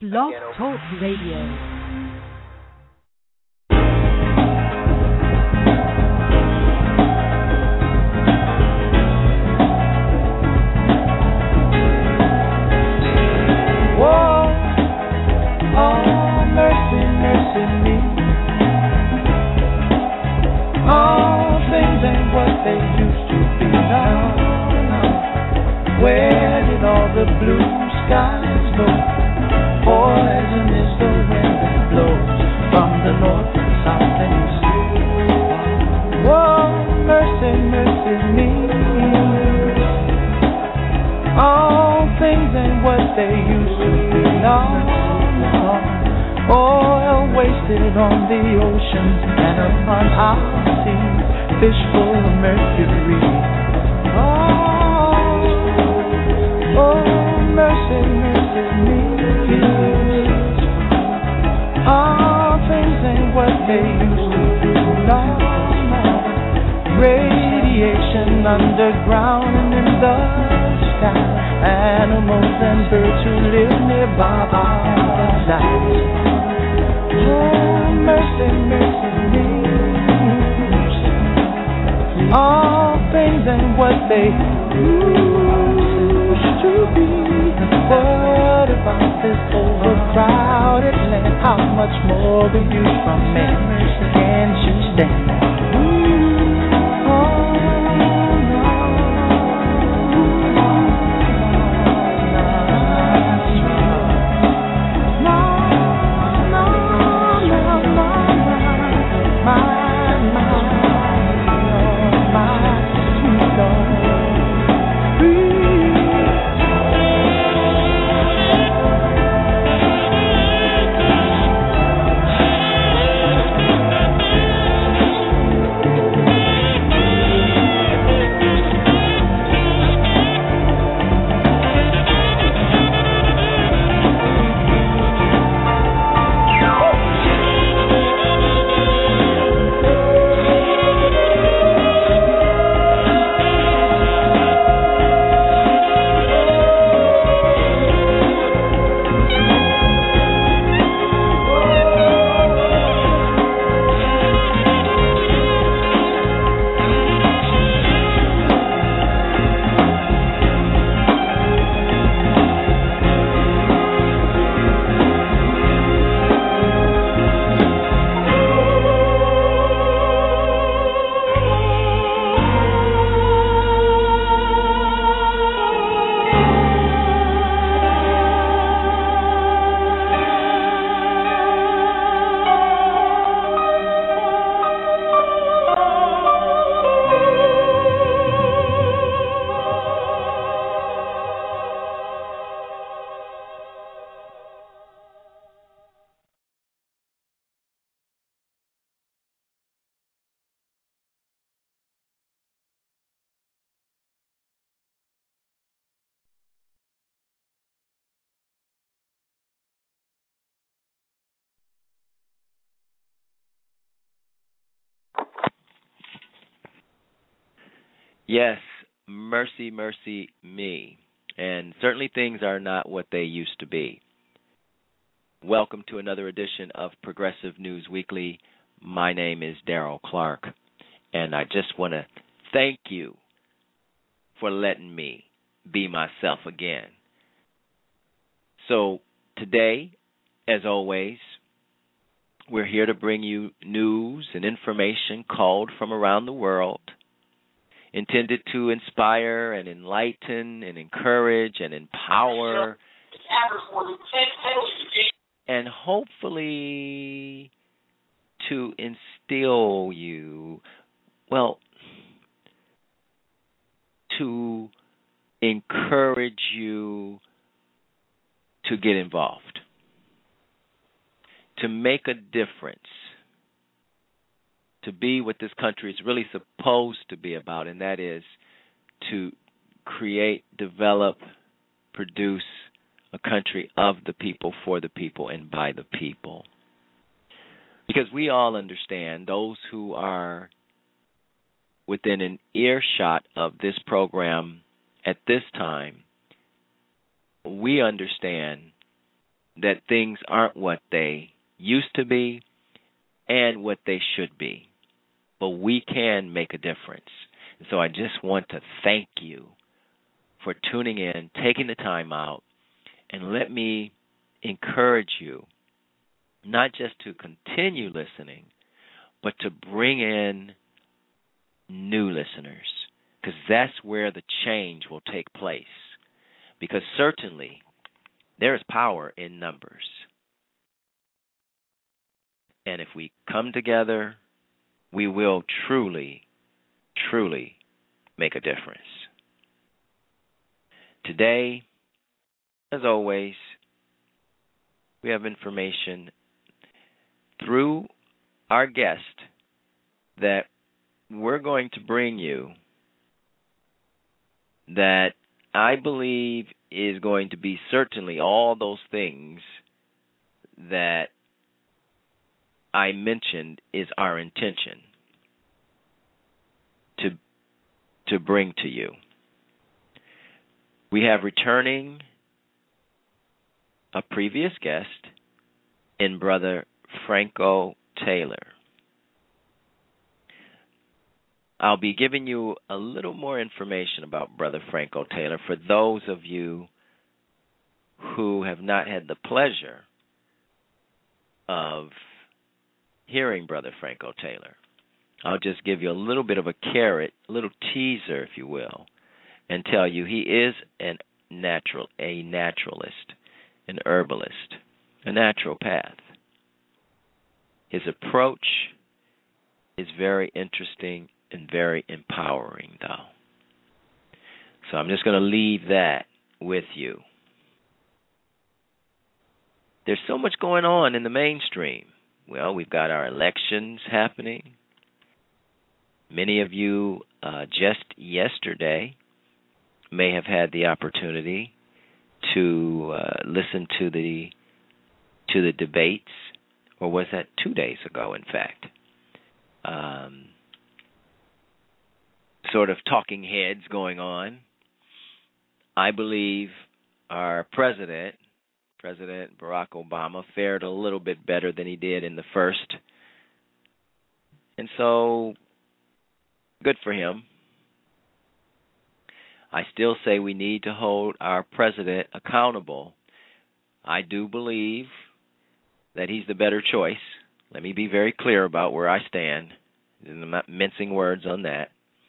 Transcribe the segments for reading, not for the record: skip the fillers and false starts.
Blog Talk Radio. The blue skies go. Poison is the wind that blows from the north and south and east. Oh, mercy, mercy me. All things ain't what they used to be. No, no. Oil wasted on the oceans and upon our seas. Fish full of mercury. Oh, mercy, mercy me. All things ain't what they used to be. No, no. Radiation underground and in the sky. Animals and birds who live nearby are dying. Oh, mercy, mercy me. All things ain't what they used to be. What about this overcrowded land? How much more will you from man? Can't you stand? Yes, mercy, mercy me. And certainly things are not what they used to be. Welcome to another edition of Progressive News Weekly. My name is Darrell Clark, and I just want to thank you for letting me be myself again. So today, as always, we're here to bring you news and information called from around the world, intended to inspire and enlighten and encourage and empower and hopefully to instill you, to encourage you to get involved, to make a difference, to be what this country is really supposed to be about, and that is to create, develop, produce a country of the people, for the people, and by the people. Because we all understand, those who are within an earshot of this program at this time, we understand that things aren't what they used to be and what they should be. But we can make a difference. And so I just want to thank you for tuning in, taking the time out, and let me encourage you not just to continue listening, but to bring in new listeners, because that's where the change will take place. Because certainly there is power in numbers. And if we come together, we will truly, truly make a difference. Today, as always, we have information through our guest that we're going to bring you that I believe is going to be certainly all those things that I mentioned is our intention to bring to you. We have returning a previous guest in Brother Franco Taylor. I'll be giving you a little more information about Brother Franco Taylor for those of you who have not had the pleasure of hearing Brother Franco Taylor. I'll just give you a little bit of a carrot, a little teaser, if you will, and tell you he is a naturalist, an herbalist, a naturopath. His approach is very interesting and very empowering, though. So I'm just going to leave that with you. There's so much going on in the mainstream. Well, we've got our elections happening. Many of you just yesterday may have had the opportunity to listen to the debates, or was that 2 days ago, in fact? Sort of talking heads going on. I believe our President Barack Obama, fared a little bit better than he did in the first. And so, good for him. I still say we need to hold our president accountable. I do believe that he's the better choice. Let me be very clear about where I stand. I'm not mincing words on that.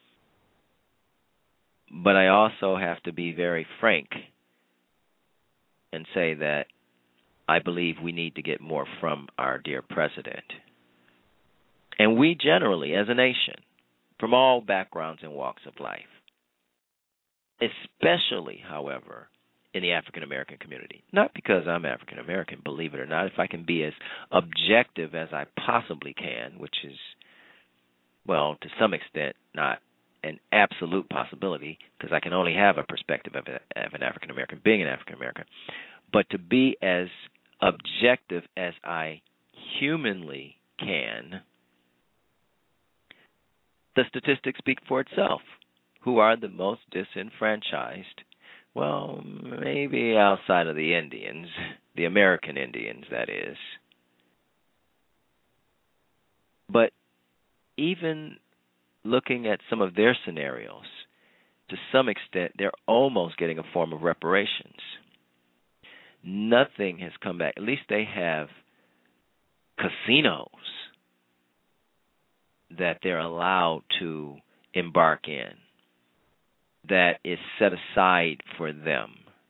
But I also have to be very frank and say that I believe we need to get more from our dear president. And we generally, as a nation, from all backgrounds and walks of life, especially, however, in the African American community. Not because I'm African American, believe it or not, if I can be as objective as I possibly can, which is, well, to some extent, not an absolute possibility, because I can only have a perspective of an African American, being an African American. But to be as objective as I humanly can, the statistics speak for itself. Who are the most disenfranchised? Well, maybe outside of the Indians, the American Indians, that is. But even looking at some of their scenarios, to some extent, they're almost getting a form of reparations. Nothing has come back. At least they have casinos that they're allowed to embark in, that is set aside for them.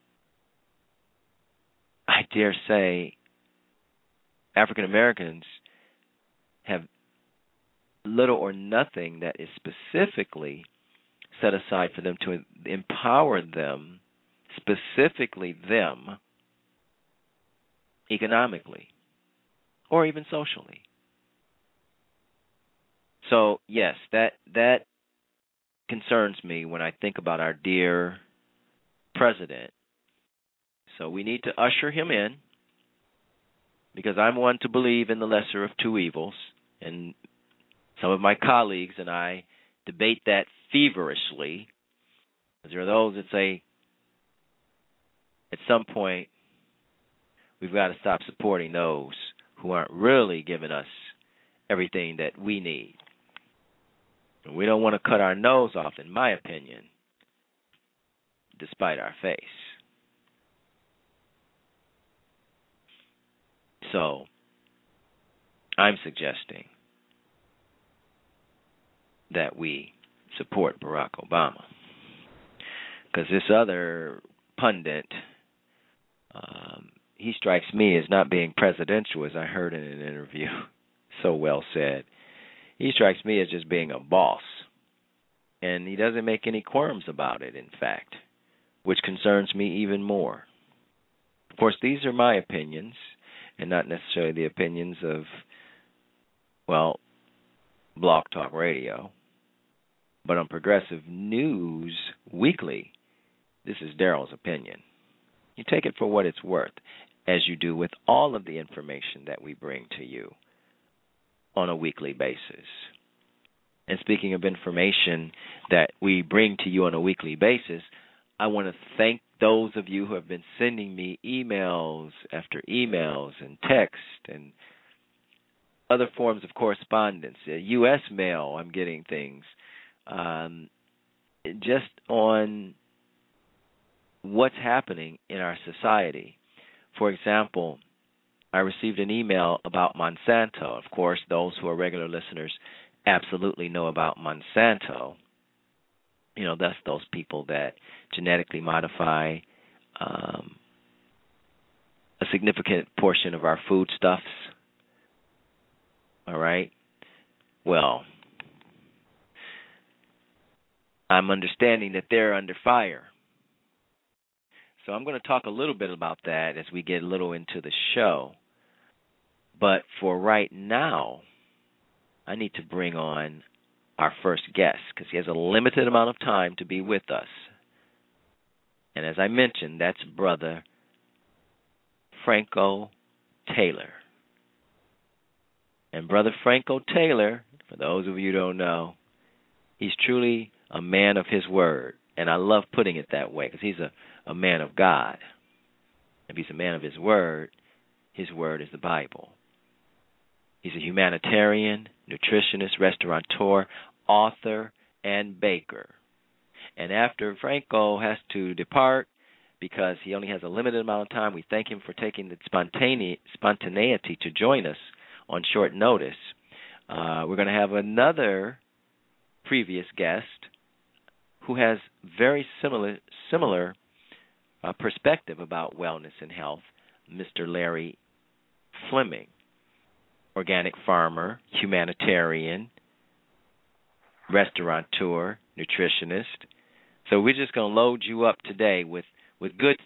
I dare say African Americans have little or nothing that is specifically set aside for them to empower them, specifically them, economically or even socially. So, yes, that concerns me when I think about our dear president. So we need to usher him in, because I'm one to believe in the lesser of two evils, and some of my colleagues and I debate that feverishly. There are those that say at some point we've got to stop supporting those who aren't really giving us everything that we need. And we don't want to cut our nose off, in my opinion, despite our face. So, I'm suggesting that we support Barack Obama. Because this other pundit, he strikes me as not being presidential, as I heard in an interview. So well said. He strikes me as just being a boss. And he doesn't make any qualms about it, in fact, which concerns me even more. Of course, these are my opinions, and not necessarily the opinions of, well, Blog Talk Radio. But on Progressive News Weekly, this is Daryl's opinion. You take it for what it's worth, as you do with all of the information that we bring to you on a weekly basis. And speaking of information that we bring to you on a weekly basis, I want to thank those of you who have been sending me emails after emails and text and other forms of correspondence. U.S. mail, I'm getting things. Just on what's happening in our society. For example, I received an email about Monsanto. Of course, those who are regular listeners absolutely know about Monsanto. You know, that's those people that genetically modify a significant portion of our foodstuffs. All right? Well, I'm understanding that they're under fire. So I'm going to talk a little bit about that as we get a little into the show. But for right now, I need to bring on our first guest because he has a limited amount of time to be with us. And as I mentioned, that's Brother Franco Taylor. And Brother Franco Taylor, for those of you who don't know, he's truly a man of his word. And I love putting it that way because he's a man of God. If he's a man of his word is the Bible. He's a humanitarian, nutritionist, restaurateur, author, and baker. And after Franco has to depart because he only has a limited amount of time, we thank him for taking the spontaneity to join us on short notice. We're going to have another previous guest who has very similar perspective about wellness and health, Mr. Larry Fleming, organic farmer, humanitarian, restaurateur, nutritionist. So we're just going to load you up today with good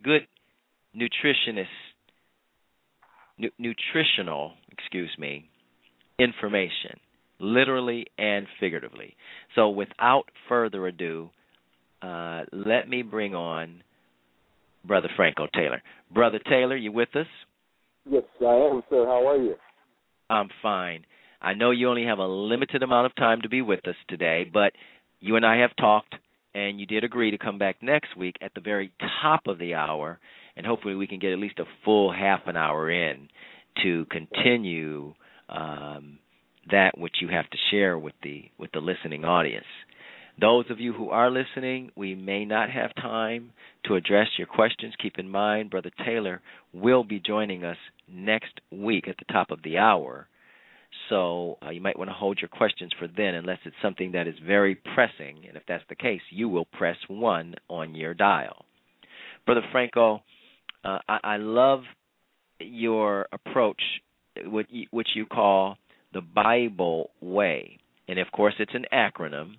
nutritional information, literally and figuratively. So without further ado, let me bring on Brother Franco Taylor. Brother Taylor, you with us? Yes, I am, sir. How are you? I'm fine. I know you only have a limited amount of time to be with us today, but you and I have talked, and you did agree to come back next week at the very top of the hour, and hopefully we can get at least a full half an hour in to continue that which you have to share with the listening audience. Those of you who are listening, we may not have time to address your questions. Keep in mind, Brother Taylor will be joining us next week at the top of the hour. So you might want to hold your questions for then unless it's something that is very pressing. And if that's the case, you will press 1 on your dial. Brother Franco, I love your approach, which you call the Bible Way. And, of course, it's an acronym,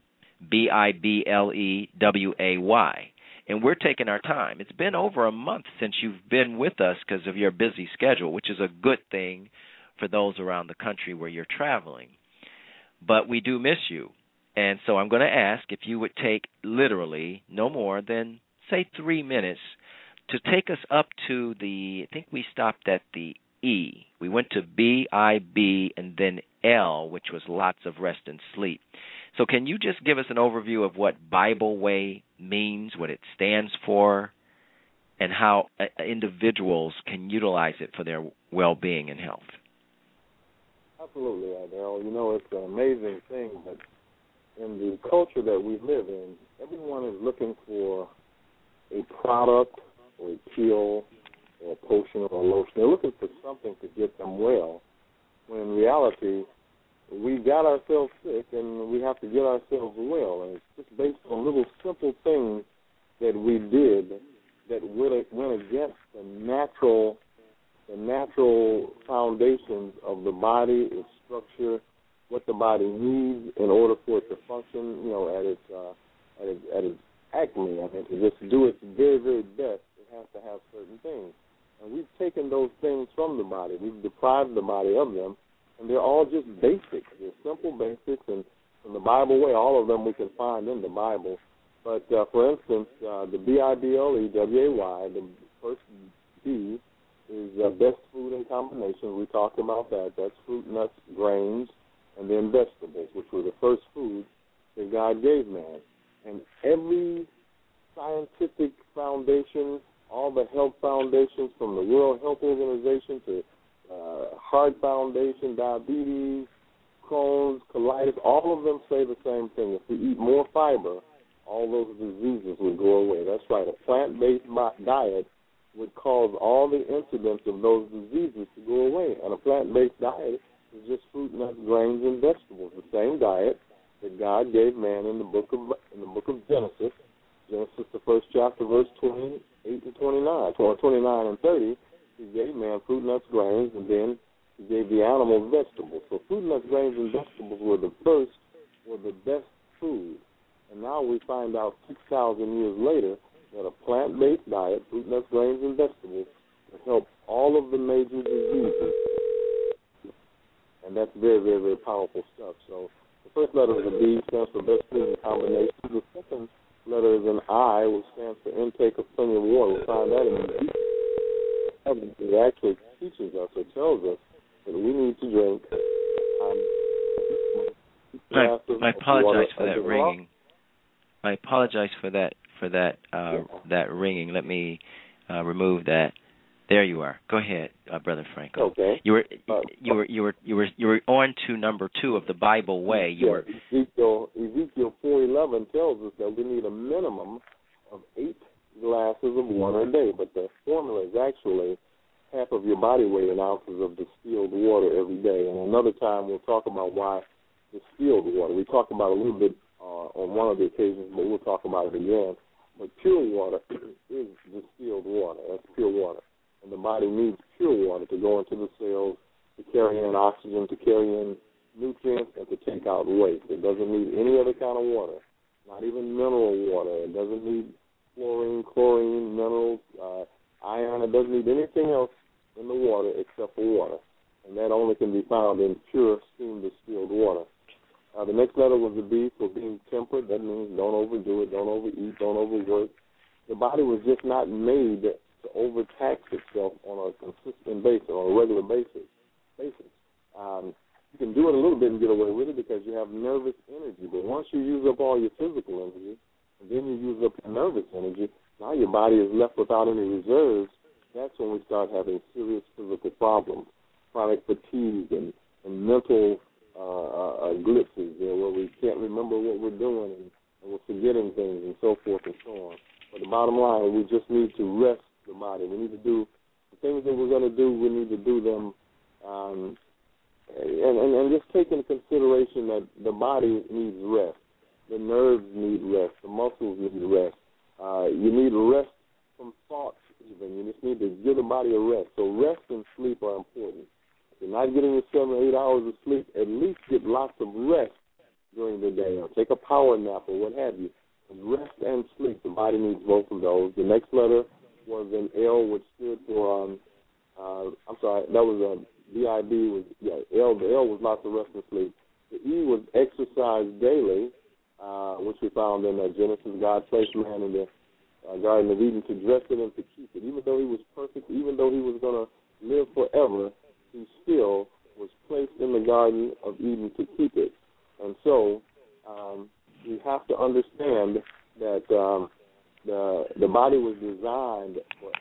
BIBLEWAY. And we're taking our time. It's been over a month since you've been with us because of your busy schedule, which is a good thing for those around the country where you're traveling. But we do miss you. And so I'm going to ask if you would take literally no more than, say, 3 minutes to take us up to I think we stopped at the E. We went to B-I-B and then L, which was lots of rest and sleep. So can you just give us an overview of what Bible Way means, what it stands for, and how individuals can utilize it for their well-being and health. Absolutely, Adele. You know, it's an amazing thing that in the culture that we live in, everyone is looking for a product or a pill or a potion or a lotion. They're looking for something to get them well, when in reality, we got ourselves sick and we have to get ourselves well. And it's just based on little simple things that we did that went against the natural foundations of the body, its structure, what the body needs in order for it to function, you know, at its acme. I mean, to just do its very, very best, it has to have certain things. And we've taken those things from the body. We've deprived the body of them, and they're all just basics. They're simple basics, and in the Bible way, all of them we can find in the Bible. But, for instance, the BIBLE, the first B, is best food in combination. We talked about that. That's fruit, nuts, grains, and then vegetables, which were the first foods that God gave man. And every scientific foundation, all the health foundations from the World Health Organization to Heart Foundation, diabetes, Crohn's, colitis, all of them say the same thing. If we eat more fiber, all those diseases would go away. That's right. A plant-based diet would cause all the incidents of those diseases to go away. And a plant-based diet is just fruit, nuts, grains, and vegetables. The same diet that God gave man in the book of Genesis. Genesis, the first chapter, verse 28 and 29, or 29 and 30. He gave man fruit, nuts, grains, and then he gave the animals vegetables. So fruit, nuts, grains, and vegetables were the best food. And now we find out 6,000 years later that a plant-based diet, fruit, nuts, grains, and vegetables, will help all of the major diseases. And that's very, very, very powerful stuff. So the first letter is a B, stands for best food in combination. The second letter is an I, which stands for intake of plenty of water. We'll find that in the B. It actually teaches us or tells us that we need to drink. I apologize for that ringing. I apologize for that ringing. Let me remove that. There you are. Go ahead, Brother Franco. Okay. You were on to number 2 of the Bible way. Ezekiel 4:11 tells us that we need a minimum of 8 glasses of water a day, but the formula is actually half of your body weight in ounces of distilled water every day. And another time we'll talk about why distilled water. We talked about a little bit on one of the occasions, but we'll talk about it again. But pure water is distilled water. That's pure water. And the body needs pure water to go into the cells, to carry in oxygen, to carry in nutrients, and to take out waste. It doesn't need any other kind of water, not even mineral water. It doesn't need fluorine, chlorine, minerals, iron. It doesn't need anything else in the water except for water. And that only can be found in pure steam distilled water. The next letter was the B for being temperate. That means don't overdo it, don't overeat, don't overwork. The body was just not made to overtax itself on a consistent basis, on a regular basis. You can do it a little bit and get away with it because you have nervous energy. But once you use up all your physical energy, and then you use up your nervous energy, now your body is left without any reserves. That's when we start having serious physical problems, chronic fatigue and mental glitches there where we can't remember what we're doing and we're forgetting things and so forth and so on. But the bottom line, we just need to rest the body. We need to do the things that we're going to do. We need to do them, and just take into consideration that the body needs rest. The nerves need rest. The muscles need rest. You need rest from thoughts even. You just need to give the body a rest. So rest and sleep are important. If you're not getting your 7 or 8 hours of sleep, at least get lots of rest during the day, or take a power nap or what have you. Rest and sleep, the body needs both of those. The next letter was an L, which stood for, that was a B-I-B, L. The L was lots of rest and sleep. The E was exercise daily, which we found in Genesis. God placed man in the Garden of Eden to dress it and to keep it. Even though he was perfect, even though he was going to live forever, he still was placed in the Garden of Eden to keep it. And so we have to understand that the body was designed for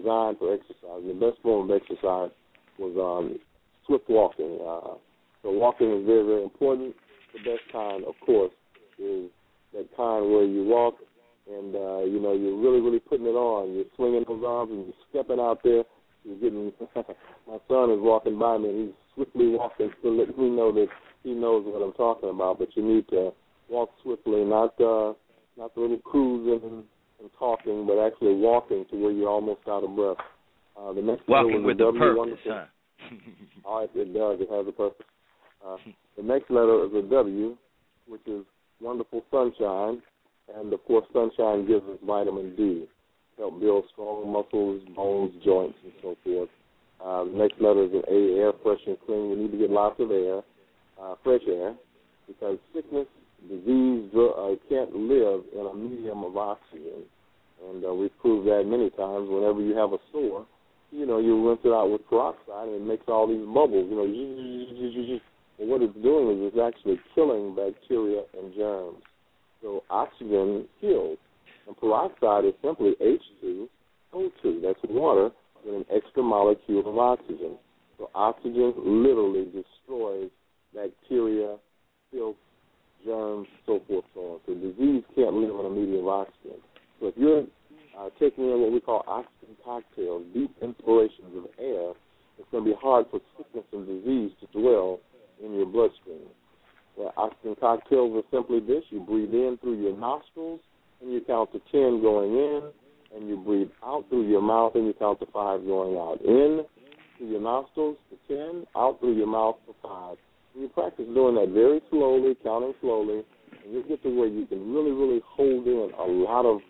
designed for exercise. The best form of exercise was swift walking. So walking is very, very important. The best kind, of course, is that kind where you walk and, you're really, really putting it on. You're swinging those arms and you're stepping out there. You're getting, my son is walking by me and he's swiftly walking to let me know that he knows what I'm talking about. But you need to walk swiftly, not the little cruising and talking, but actually walking to where you're almost out of breath. The next walking with a purpose, huh? All right, it does. It has a purpose. The next letter is a W, which is wonderful sunshine. And, of course, sunshine gives us vitamin D, help build strong muscles, bones, joints, and so forth. The next letter is an A, air, fresh and clean. We need to get lots of air, fresh air, because sickness, disease can't live in a medium of oxygen. And we've proved that many times. Whenever you have a sore, you rinse it out with peroxide, and it makes all these bubbles. And what it's doing is it's actually killing bacteria and germs. So oxygen kills. And peroxide is simply H2O2. That's water with an extra molecule of oxygen. So oxygen literally destroys bacteria, filth, germs, so forth, so on. So disease can't live in a medium of oxygen. So if you're taking in what we call oxygen cocktails, deep inspirations of air, it's going to be hard for sickness and disease to dwell in your bloodstream. Well, oxygen cocktails are simply this. You breathe in through your nostrils, and you count to 10 going in, and you breathe out through your mouth, and you count to 5 going out. In through your nostrils to 10, out through your mouth for 5. And you practice doing that very slowly, counting slowly, and you'll get to where you can really, really hold in a lot of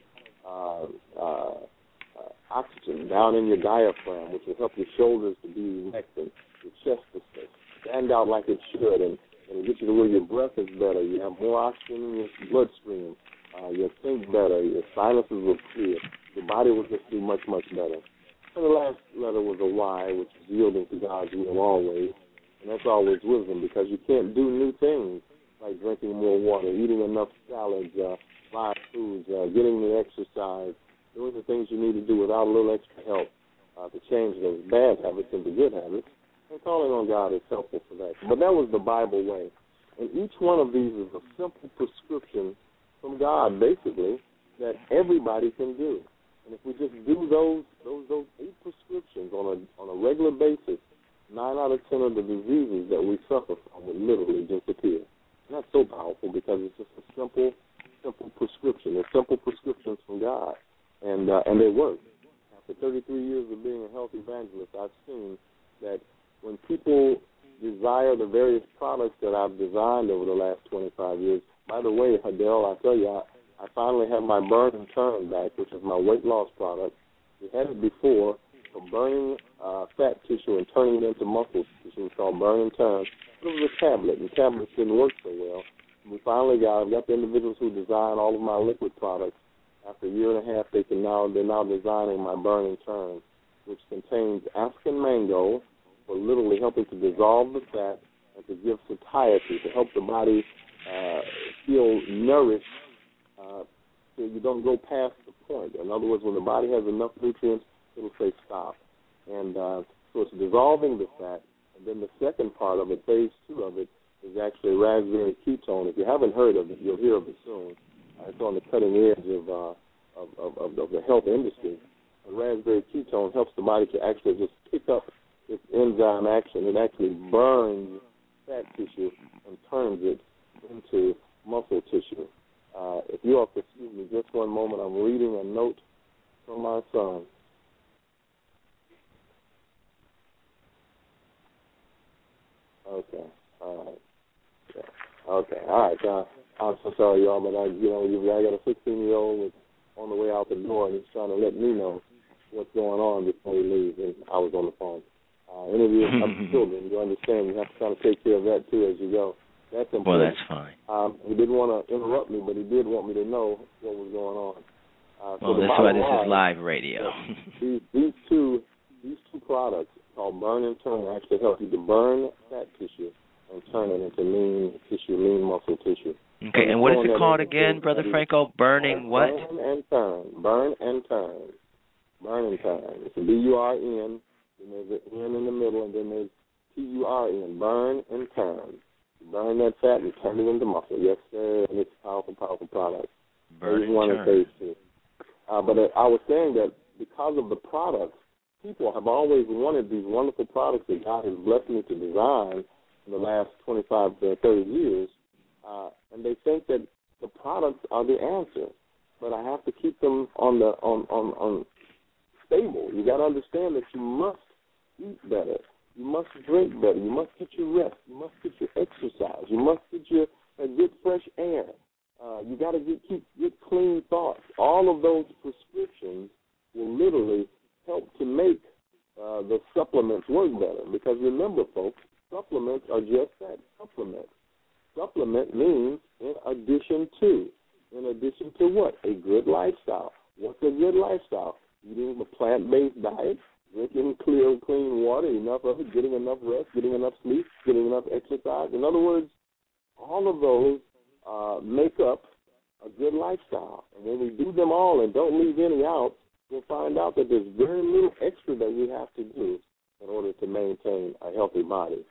oxygen down in your diaphragm, which will help your shoulders to be erect and your chest to stand out like it should, and it'll get you to where your breath is better. You have more oxygen in your bloodstream. You'll think better. Your sinuses will clear. Your body will just do much, much better. And the last letter was a Y, which is yielding to God's will always. And that's always wisdom, because you can't do new things like drinking more water, eating enough salads, live foods, getting the exercise, doing the things you need to do without a little extra help to change those bad habits into good habits. And calling on God is helpful for that. But that was the Bible way. And each one of these is a simple prescription from God, basically, that everybody can do. And if we just do those 8 prescriptions on a regular basis, 9 out of 10 of the diseases that we suffer from would literally disappear. And that's so powerful because it's just a simple prescription. They're simple prescriptions from God, and they work. After 33 years of being a health evangelist, I've seen that when people desire the various products that I've designed over the last 25 years. By the way, Hadel, I tell you, I finally have my Burn and Turn back, which is my weight loss product. We had it before for burning fat tissue and turning it into muscle tissue. It's called Burn and Turn. It was a tablet, and tablets didn't work so well. We finally got the individuals who design all of my liquid products. After a year and a half, they're now designing my Burn and Turn, which contains African mango for literally helping to dissolve the fat and to give satiety, to help the body feel nourished so you don't go past the point. In other words, when the body has enough nutrients, it'll say stop. And so it's dissolving the fat. And then the second part of it, phase 2 of it, is actually raspberry ketone. If you haven't heard of it, you'll hear of it soon. It's on the cutting edge of the health industry. And raspberry ketone helps the body to actually just pick up its enzyme action. It actually burns fat tissue and turns it into muscle tissue. If you all could excuse me just one moment, I'm reading a note from my son. Okay, all right. Yeah. Okay, all right. I'm so sorry, y'all, but I got a 16-year-old on the way out the door, and he's trying to let me know what's going on before he leaves, and I was on the phone. Any of you have children, you understand, you have to kind of take care of that, too, as you go. That's important. Well, that's fine. He didn't want to interrupt me, but he did want me to know what was going on. That's why this is live radio. These two products called Burn and Turn actually help you to burn fat tissue and turn it into lean tissue, lean muscle tissue. Okay, and what is it called again, Brother Franco? Burning what? Burn and Turn. Burn and Turn. Burn and turn. It's a B-U-R-N, then there's an N in the middle, and then there's T-U-R-N. Burn and turn. Burn that fat and turn it into muscle. Yes, sir, and it's a powerful, powerful product. Burn and one turn. And phase 2. But I was saying that because of the products, people have always wanted these wonderful products that God has blessed me to design in the last 25 to 30 years, and they think that the products are the answer. But I have to keep them on stable. You got to understand that you must eat better. You must drink better. You must get your rest. You must get your exercise. You must get your good fresh air. You got to get clean thoughts. All of those prescriptions will literally help to make the supplements work better. Because remember, folks, supplements are just that, supplements. Supplement means in addition to. In addition to what? A good lifestyle. What's a good lifestyle? Eating a plant-based diet, drinking clear, clean water, enough of it, getting enough rest, getting enough sleep, getting enough exercise. In other words, all of those make up a good lifestyle. And when we do them all and don't leave any out, we'll find out that there's very little extra that we have to do in order to maintain a healthy body.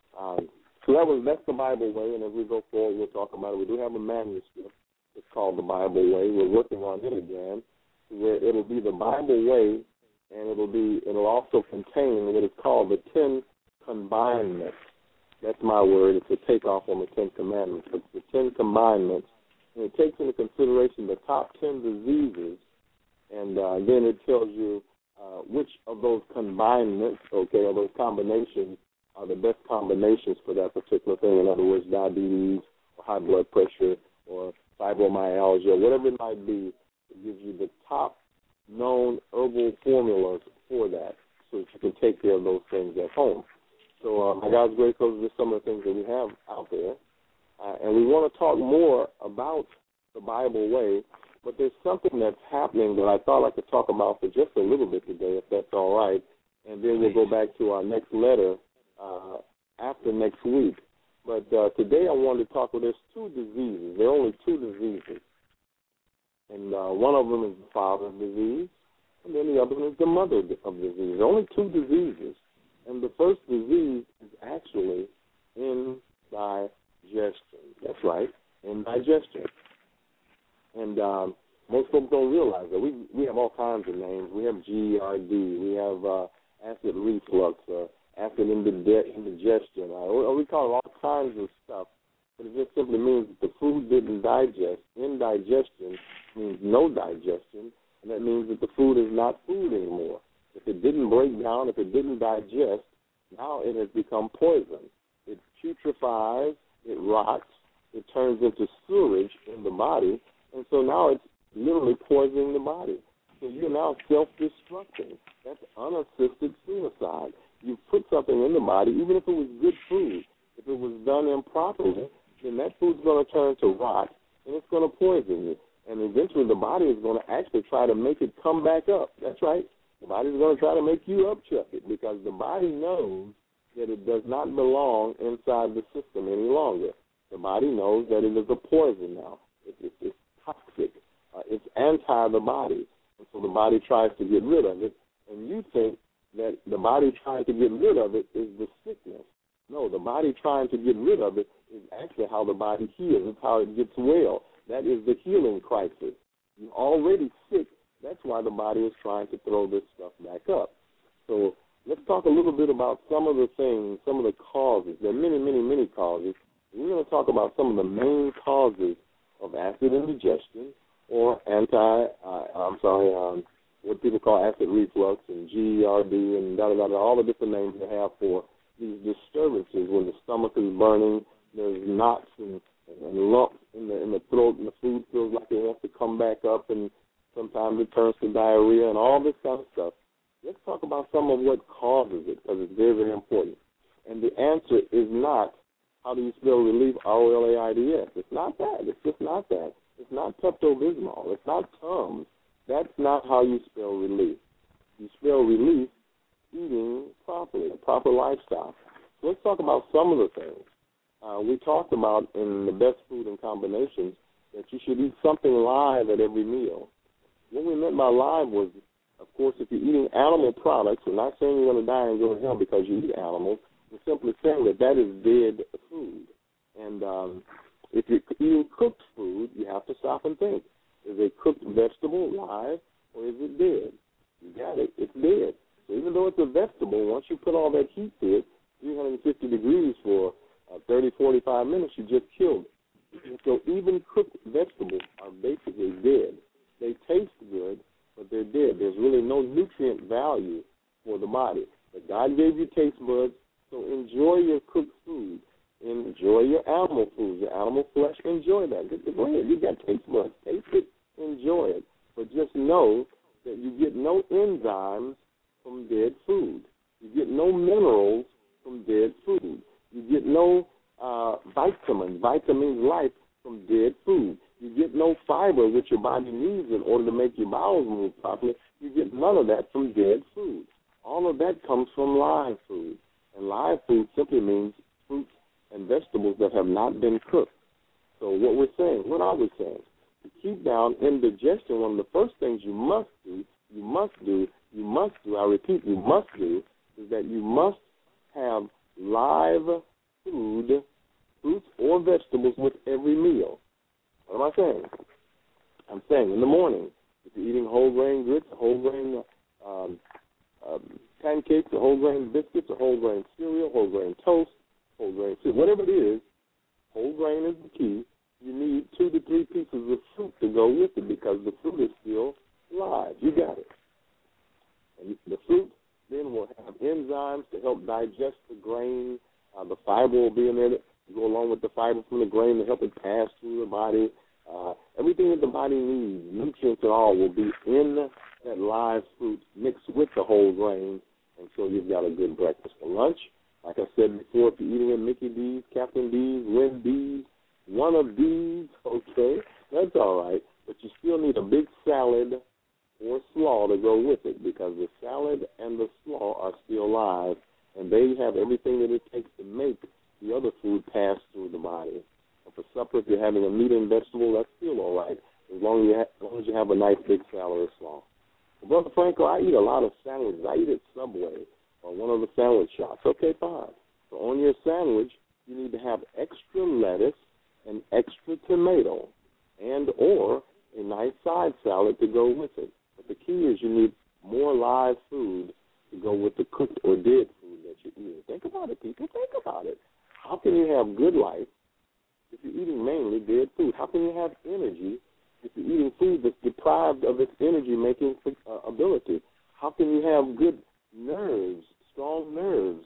So that's the Bible way, and as we go forward, we'll talk about it. We do have a manuscript. It's called the Bible Way. We're working on it again, where it'll be the Bible Way, and it'll also contain what is called the 10 Combindments. That's my word. It's a takeoff on the 10 Commandments. It's the 10 Combindments, and it takes into consideration the top 10 diseases, and then it tells you which of those combindments, or those combinations, are the best combinations for that particular thing. In other words, diabetes, or high blood pressure, or fibromyalgia, whatever it might be. It gives you the top known herbal formulas for that, so that you can take care of those things at home. So, by God's grace, those are just some of the things that we have out there. And we want to talk more about the Bible Way, but there's something that's happening that I thought I could talk about for just a little bit today, if that's all right. And then we'll go back to our next letter after next week. But today I wanted to talk about, there's two diseases. There are only two diseases. And one of them is the father's disease, and then the other one is the mother of disease. There are only two diseases. And the first disease is actually indigestion. That's right, indigestion. And most folks don't realize that. We have all kinds of names. We have GERD. We have acid reflux, acid indigestion. We call it all kinds of stuff. But it just simply means that the food didn't digest. Indigestion means no digestion, and that means that the food is not food anymore. If it didn't break down, if it didn't digest, now it has become poison. It putrefies, it rots, it turns into sewage in the body, and so now it's literally poisoning the body. So you're now self-destructing. That's unassisted suicide. You put something in the body, even if it was good food, if it was done improperly, then that food's going to turn to rot, and it's going to poison you. And eventually the body is going to actually try to make it come back up. That's right. The body is going to try to make you upchuck it, because the body knows that it does not belong inside the system any longer. The body knows that it is a poison now. It's toxic. It's anti the body. And so the body tries to get rid of it. And you think that the body trying to get rid of it is the sickness. No, the body trying to get rid of it is actually how the body heals. It's how it gets well. That is the healing crisis. You're already sick. That's why the body is trying to throw this stuff back up. So let's talk a little bit about some of the things, some of the causes. There are many, many, many causes. We're going to talk about some of the main causes of acid indigestion, or what people call acid reflux and GERD and all the different names they have for these disturbances when the stomach is burning, there's knots and lumps in the throat, and the food feels like it wants to come back up, and sometimes it turns to diarrhea and all this kind of stuff. Let's talk about some of what causes it, because it's very, very important. And the answer is not, how do you spell relief, ROLAIDS? It's not that. It's just not that. It's not Pepto-Bismol. It's not Tums. That's not how you spell relief. You spell relief eating properly, a proper lifestyle. So let's talk about some of the things. We talked about in the best food and combinations that you should eat something live at every meal. What we meant by live was Of course, if you're eating animal products, we're not saying you're going to die and go to hell because you eat animals. We're simply saying that that is dead food. And if you're eating cooked food, you have to stop and think. Is a cooked vegetable live or is it dead? You got it. It's dead. So even though it's a vegetable, once you put all that heat to it, 350 degrees for 30, 45 minutes, you just killed it. So even cooked vegetables are basically dead. They taste good, but they're dead. There's really no nutrient value for the body. But God gave you taste buds, so enjoy your cooked food. Enjoy your animal food, your animal flesh. Enjoy that. Go ahead. You got taste buds. Taste it. Enjoy it. But just know that you get no enzymes from dead food. You get no minerals from dead food. You get no vitamins life from dead food. You get no fiber, which your body needs in order to make your bowels move properly. You get none of that from dead food. All of that comes from live food. And live food simply means fruits and vegetables that have not been cooked. So what are we saying? To keep down indigestion, one of the first things you must do, I repeat, you must do, is that you must have live food, fruits or vegetables with every meal. What am I saying? I'm saying in the morning, if you're eating whole grain grits, whole grain pancakes, or whole grain biscuits, or whole grain cereal, whole grain toast, whole grain soup, whatever it is, whole grain is the key. You need 2 to 3 pieces of fruit to go with it because the fruit is still live. You got it. And the fruit then will have enzymes to help digest the grain. The fiber will be in there to go along with the fiber from the grain to help it pass through the body. Everything that the body needs, nutrients and all, will be in that live fruit mixed with the whole grain. And so you've got a good breakfast. For lunch, like I said before, if you're eating at Mickey D's, Captain D's, Win D's, one of these, okay, that's all right. But you still need a big salad or slaw to go with it because the salad and the slaw are still live, and they have everything that it takes to make the other food pass through the body. And for supper, if you're having a meat and vegetable, that's still all right, as long as you have a nice big salad or slaw. Well, Brother Franco, I eat a lot of sandwiches. I eat at Subway or one of the sandwich shops. Okay, fine. So on your sandwich, you need to have extra lettuce and extra tomato and or a nice side salad to go with it. But the key is you need more live food to go with the cooked or dead food that you're eating. Think about it, people. Think about it. How can you have good life if you're eating mainly dead food? How can you have energy if you're eating food that's deprived of its energy-making ability? How can you have good nerves, strong nerves,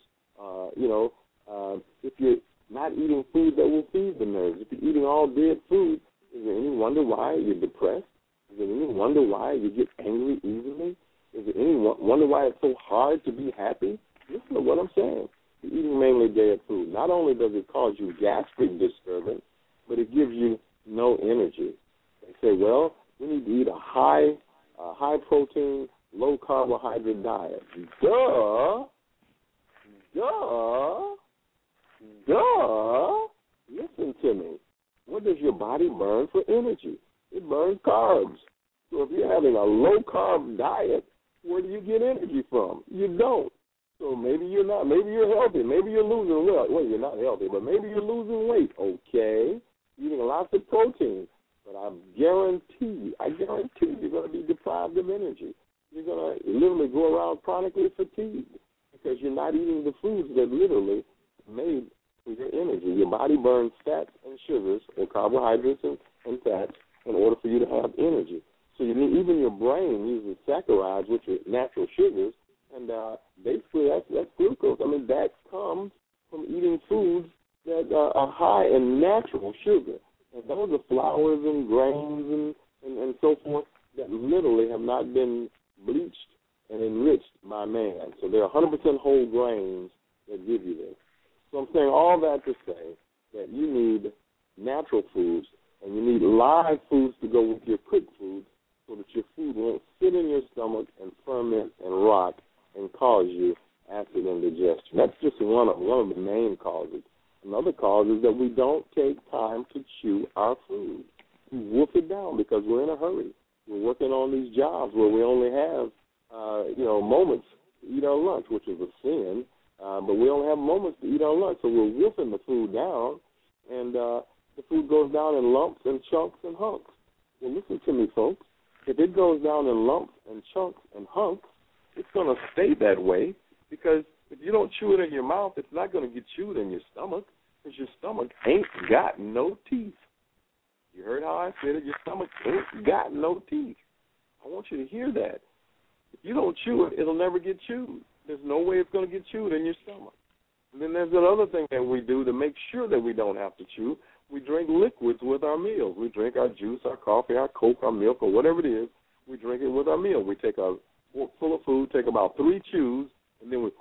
if you're not eating food that will feed the nerves? If you're eating all dead food, is there any wonder why you're depressed? Is there any wonder why you get angry easily? Is there any wonder why it's so hard to be happy? Listen to what I'm saying. You're eating mainly dead food. Not only does it cause you gastric disturbance, but it gives you no energy. They say, well, we need to eat a high protein, low carbohydrate diet. Duh. Listen to me. What does your body burn for energy? It burns carbs. So if you're having a low-carb diet, where do you get energy from? You don't. So maybe you're not. Maybe you're healthy. Maybe you're losing weight. Well, you're not healthy, but maybe you're losing weight. Okay. Eating lots of protein. But I guarantee you're going to be deprived of energy. You're going to literally go around chronically fatigued because you're not eating the foods that literally made for your energy. Your body burns fats and sugars or carbohydrates and fats in order for you to have energy. So you need, even your brain uses saccharides, which are natural sugars, and basically that's glucose. I mean, that comes from eating foods that are high in natural sugar. And those are flours and grains and so forth that literally have not been bleached and enriched by man. So they're 100% whole grains that give you this. So I'm saying all that to say that you need natural foods and you need live foods to go with your cooked foods so that your food won't sit in your stomach and ferment and rot and cause you acid indigestion. That's just one of the main causes. Another cause is that we don't take time to chew our food. We wolf it down because we're in a hurry. We're working on these jobs where we only have moments to eat our lunch, which is a sin. But we don't have moments to eat our lunch, so we're wolfing the food down, and the food goes down in lumps and chunks and hunks. Well, listen to me, folks. If it goes down in lumps and chunks and hunks, it's going to stay that way, because if you don't chew it in your mouth, it's not going to get chewed in your stomach, because your stomach ain't got no teeth. You heard how I said it? Your stomach ain't got no teeth. I want you to hear that. If you don't chew it, it'll never get chewed. There's no way it's going to get chewed in your stomach. And then there's another thing that we do to make sure that we don't have to chew. We drink liquids with our meals. We drink our juice, our coffee, our Coke, our milk, or whatever it is. We drink it with our meal. We take a fork full of food, take about 3 chews, and then we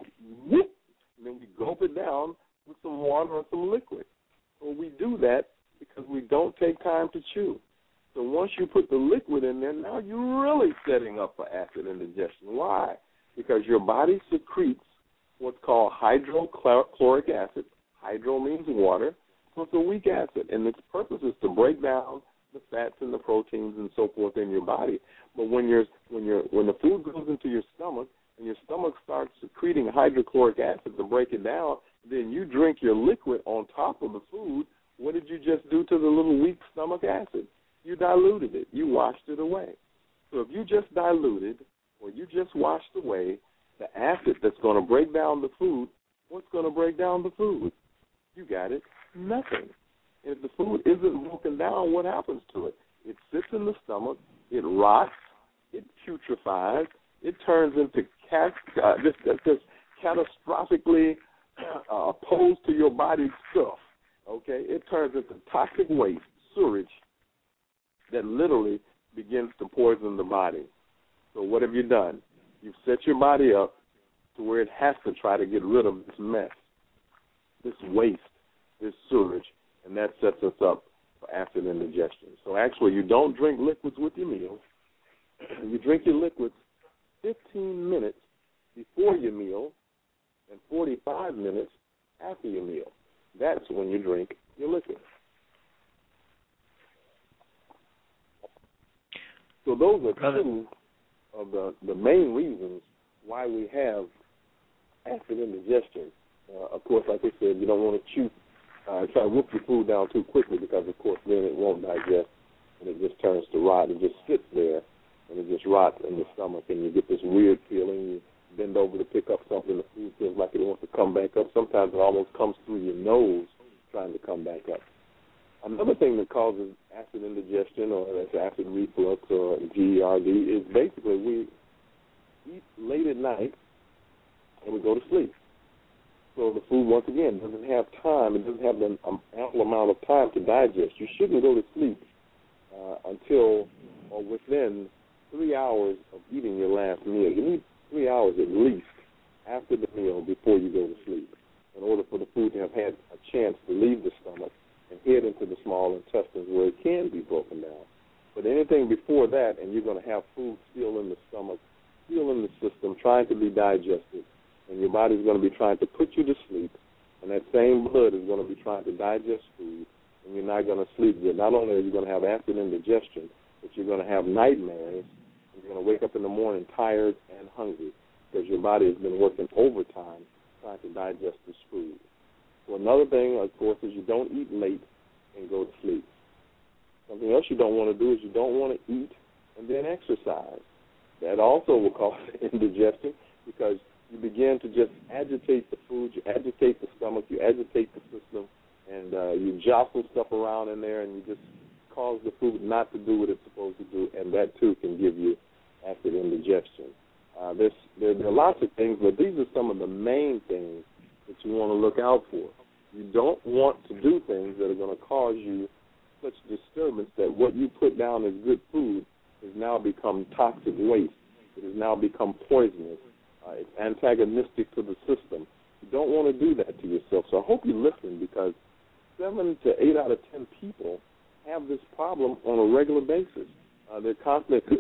gulp it down with some water or some liquid. So we do that because we don't take time to chew. So once you put the liquid in there, now you're really setting up for acid indigestion. Why? Because your body secretes what's called hydrochloric acid. Hydro means water, so it's a weak acid, and its purpose is to break down the fats and the proteins and so forth in your body. But when the food goes into your stomach and your stomach starts secreting hydrochloric acid to break it down, then you drink your liquid on top of the food. What did you just do to the little weak stomach acid? You diluted it. You washed it away. So if you just diluted or you just washed away the acid that's going to break down the food, what's going to break down the food? You got it? Nothing. And if the food isn't broken down, what happens to it? It sits in the stomach, it rots, it putrefies, it turns into just catastrophically opposed to your body's stuff. Okay? It turns into toxic waste, sewage, that literally begins to poison the body. So what have you done? You've set your body up to where it has to try to get rid of this mess, this waste, this sewage, and that sets us up for acid indigestion. So actually, you don't drink liquids with your meals. You drink your liquids 15 minutes before your meal and 45 minutes after your meal. That's when you drink your liquid. So those are two of the main reasons why we have acid indigestion. Of course, like I said, you don't want to chew, try to whip your food down too quickly, because, of course, then it won't digest and it just turns to rot. It just sits there and it just rots in the stomach, and you get this weird feeling. You bend over to pick up something, the food feels like it wants to come back up. Sometimes it almost comes through your nose trying to come back up. Another thing that causes acid indigestion, or that's acid reflux, or GERD, is basically we eat late at night and we go to sleep. So the food, once again, doesn't have time. It doesn't have an ample amount of time to digest. You shouldn't go to sleep until or within 3 hours of eating your last meal. You need 3 hours at least after the meal before you go to sleep, in order for the food to have had a chance to leave the stomach and head into the small intestines where it can be broken down. But anything before that, and you're going to have food still in the stomach, still in the system, trying to be digested, and your body's going to be trying to put you to sleep, and that same blood is going to be trying to digest food, and you're not going to sleep good. Not only are you going to have acid indigestion, but you're going to have nightmares, and you're going to wake up in the morning tired and hungry, because your body has been working overtime trying to digest this food. So another thing, of course, is you don't eat late and go to sleep. Something else you don't want to do is you don't want to eat and then exercise. That also will cause indigestion, because you begin to just agitate the food, you agitate the stomach, you agitate the system, and you jostle stuff around in there, and you just cause the food not to do what it's supposed to do, and that, too, can give you acid indigestion. There are lots of things, but these are some of the main things that you want to look out for. You don't want to do things that are going to cause you such disturbance that what you put down as good food has now become toxic waste. It has now become poisonous. It's antagonistic to the system. You don't want to do that to yourself. So I hope you listen, because 7 to 8 out of 10 people have this problem on a regular basis. They're constantly,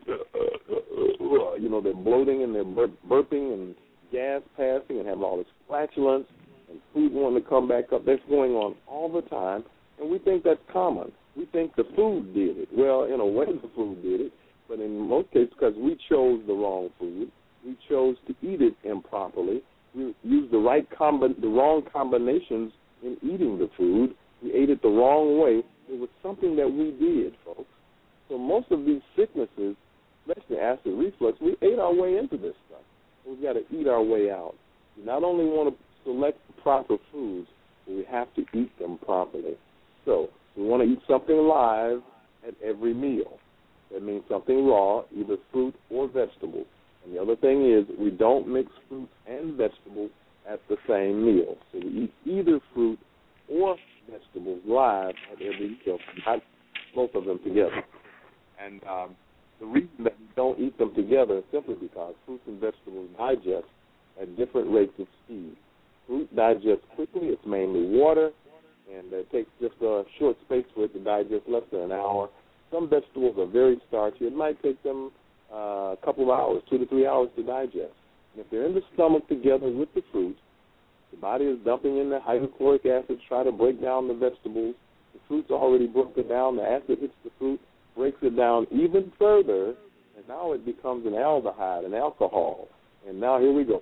they're bloating and they're burping and gas passing and have all this flatulence and food wanting to come back up. That's going on all the time, and we think that's common. We think the food did it. Well, in a way, the food did it, but But in most cases, because we chose the wrong food, we chose to eat it improperly, we used the wrong combinations in eating the food, we ate it the wrong way. It was something that we did, folks. So most of these sicknesses, especially acid reflux, we ate our way into this stuff. We've got to eat our way out. We not only want to select proper foods, but we have to eat them properly. So we want to eat something live at every meal. That means something raw, either fruit or vegetables. And the other thing is we don't mix fruit and vegetables at the same meal. So we eat either fruit or vegetables live at every meal, not both of them together. And the reason that we don't eat them together is simply because fruits and vegetables digest at different rates of speed. Fruit digests quickly. It's mainly water, and it takes just a short space for it to digest, less than an hour. Some vegetables are very starchy. It might take them a couple of hours, 2 to 3 hours to digest. And if they're in the stomach together with the fruit, the body is dumping in the hydrochloric acid to try to break down the vegetables. The fruit's already broken down. The acid hits the fruit, breaks it down even further, and now it becomes an aldehyde, an alcohol. And now here we go.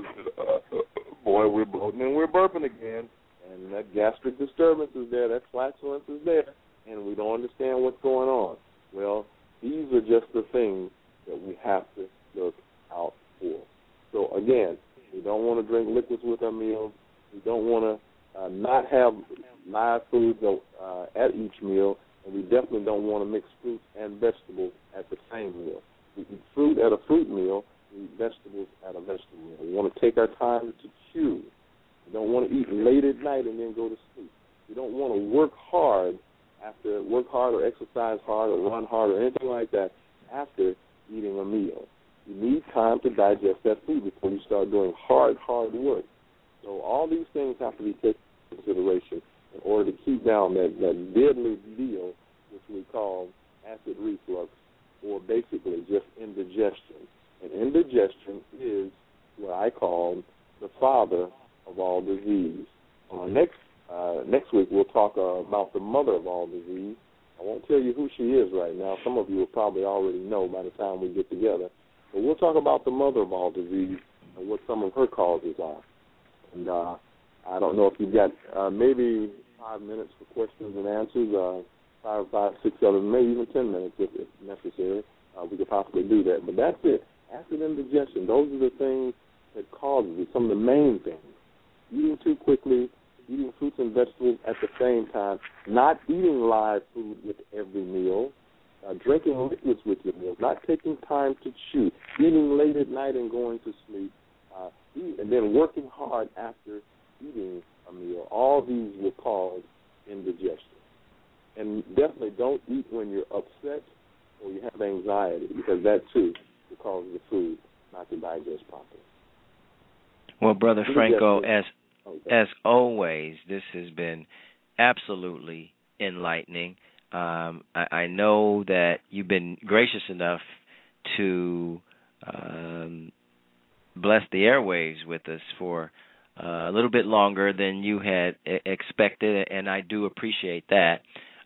Boy, we're bloating and we're burping again. And that gastric disturbance is there, that flatulence is there, and we don't understand what's going on. Well, these are just the things that we have to look out for. So, again, we don't want to drink liquids with our meals. We don't want to not have live foods at each meal, and we definitely don't want to mix fruits and vegetables at the same meal. We eat fruit at a fruit meal. We eat vegetables at a vegetable meal. We want to take our time to chew. We don't want to eat late at night and then go to sleep. We don't want to work hard or exercise hard or run hard or anything like that after eating a meal. You need time to digest that food before you start doing hard work. So all these things have to be taken into consideration in order to keep down that deadly deal, which we call acid reflux, or basically just indigestion. And indigestion is what I call the father of all disease. Next week we'll talk about the mother of all disease. I won't tell you who she is right now. Some of you will probably already know by the time we get together. But we'll talk about the mother of all disease and what some of her causes are. And I don't know if you've got maybe 5 minutes for questions and answers, 5, 6, 7, maybe even 10 minutes if necessary. We could possibly do that. But that's it. Acid indigestion, those are the things that causes it, some of the main things. Eating too quickly, eating fruits and vegetables at the same time, not eating live food with every meal, drinking liquids with your meals, not taking time to chew, eating late at night and going to sleep, and then working hard after eating a meal. All these will cause indigestion. And definitely don't eat when you're upset or you have anxiety, because that, too, will cause the food not to digest properly. Well, Brother Franco, as always, this has been absolutely enlightening. I know that you've been gracious enough to bless the airwaves with us for a little bit longer than you had expected, and I do appreciate that.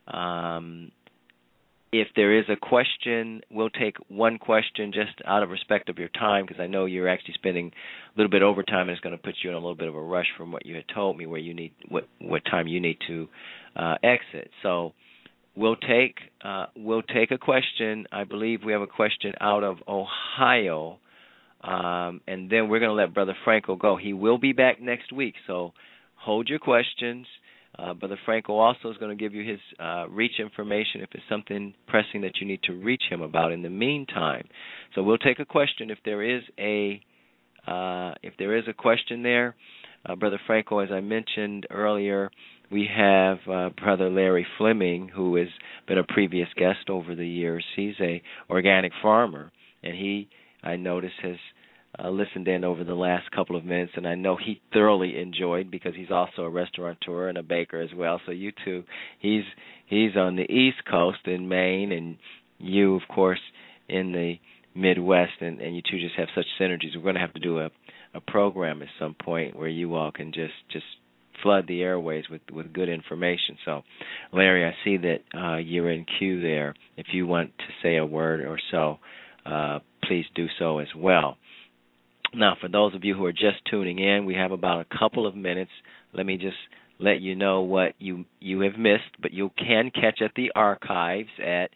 If there is a question, we'll take one question just out of respect of your time, because I know you're actually spending a little bit overtime, and it's going to put you in a little bit of a rush from what you had told me, where you need what time you need to exit. So we'll take a question. I believe we have a question out of Ohio, and then we're going to let Brother Franco go. He will be back next week, so hold your questions. Brother Franco also is going to give you his reach information if it's something pressing that you need to reach him about in the meantime. So we'll take a question if there is a question there. Brother Franco, as I mentioned earlier, we have Brother Larry Fleming, who has been a previous guest over the years. He's a organic farmer, and he, I noticed, has listened in over the last couple of minutes, and I know he thoroughly enjoyed, because he's also a restaurateur and a baker as well. So you two, he's on the East Coast in Maine, and you, of course, in the Midwest, and you two just have such synergies. We're going to have to do a program at some point where you all can just flood the airways with good information. So, Larry, I see that you're in queue there. If you want to say a word or so, please do so as well. Now, for those of you who are just tuning in, we have about a couple of minutes. Let me just let you know what you have missed, but you can catch at the archives at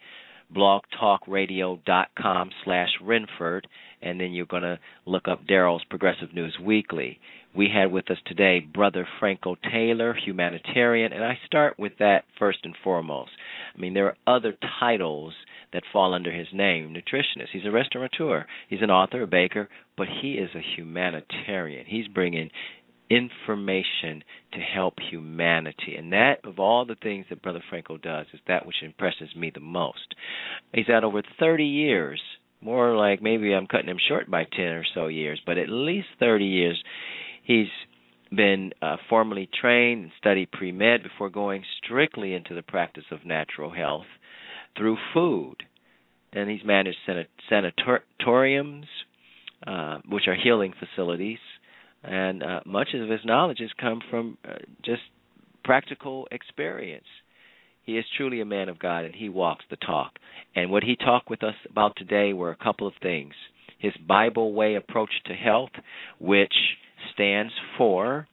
blogtalkradio.com/Renford, and then you're going to look up Daryl's Progressive News Weekly. We had with us today Brother Franco Taylor, humanitarian, and I start with that first and foremost. I mean, there are other titles that fall under his name. Nutritionist, he's a restaurateur, he's an author, a baker, but he is a humanitarian. He's bringing information to help humanity. And that, of all the things that Brother Franco does, is that which impresses me the most. He's had over 30 years, more like maybe I'm cutting him short by 10 or so years, but at least 30 years. He's been formally trained and studied pre-med before going strictly into the practice of natural health through food. And he's managed sanatoriums, which are healing facilities, and much of his knowledge has come from just practical experience. He is truly a man of God, and he walks the talk. And what he talked with us about today were a couple of things. His Bible way approach to health, which stands for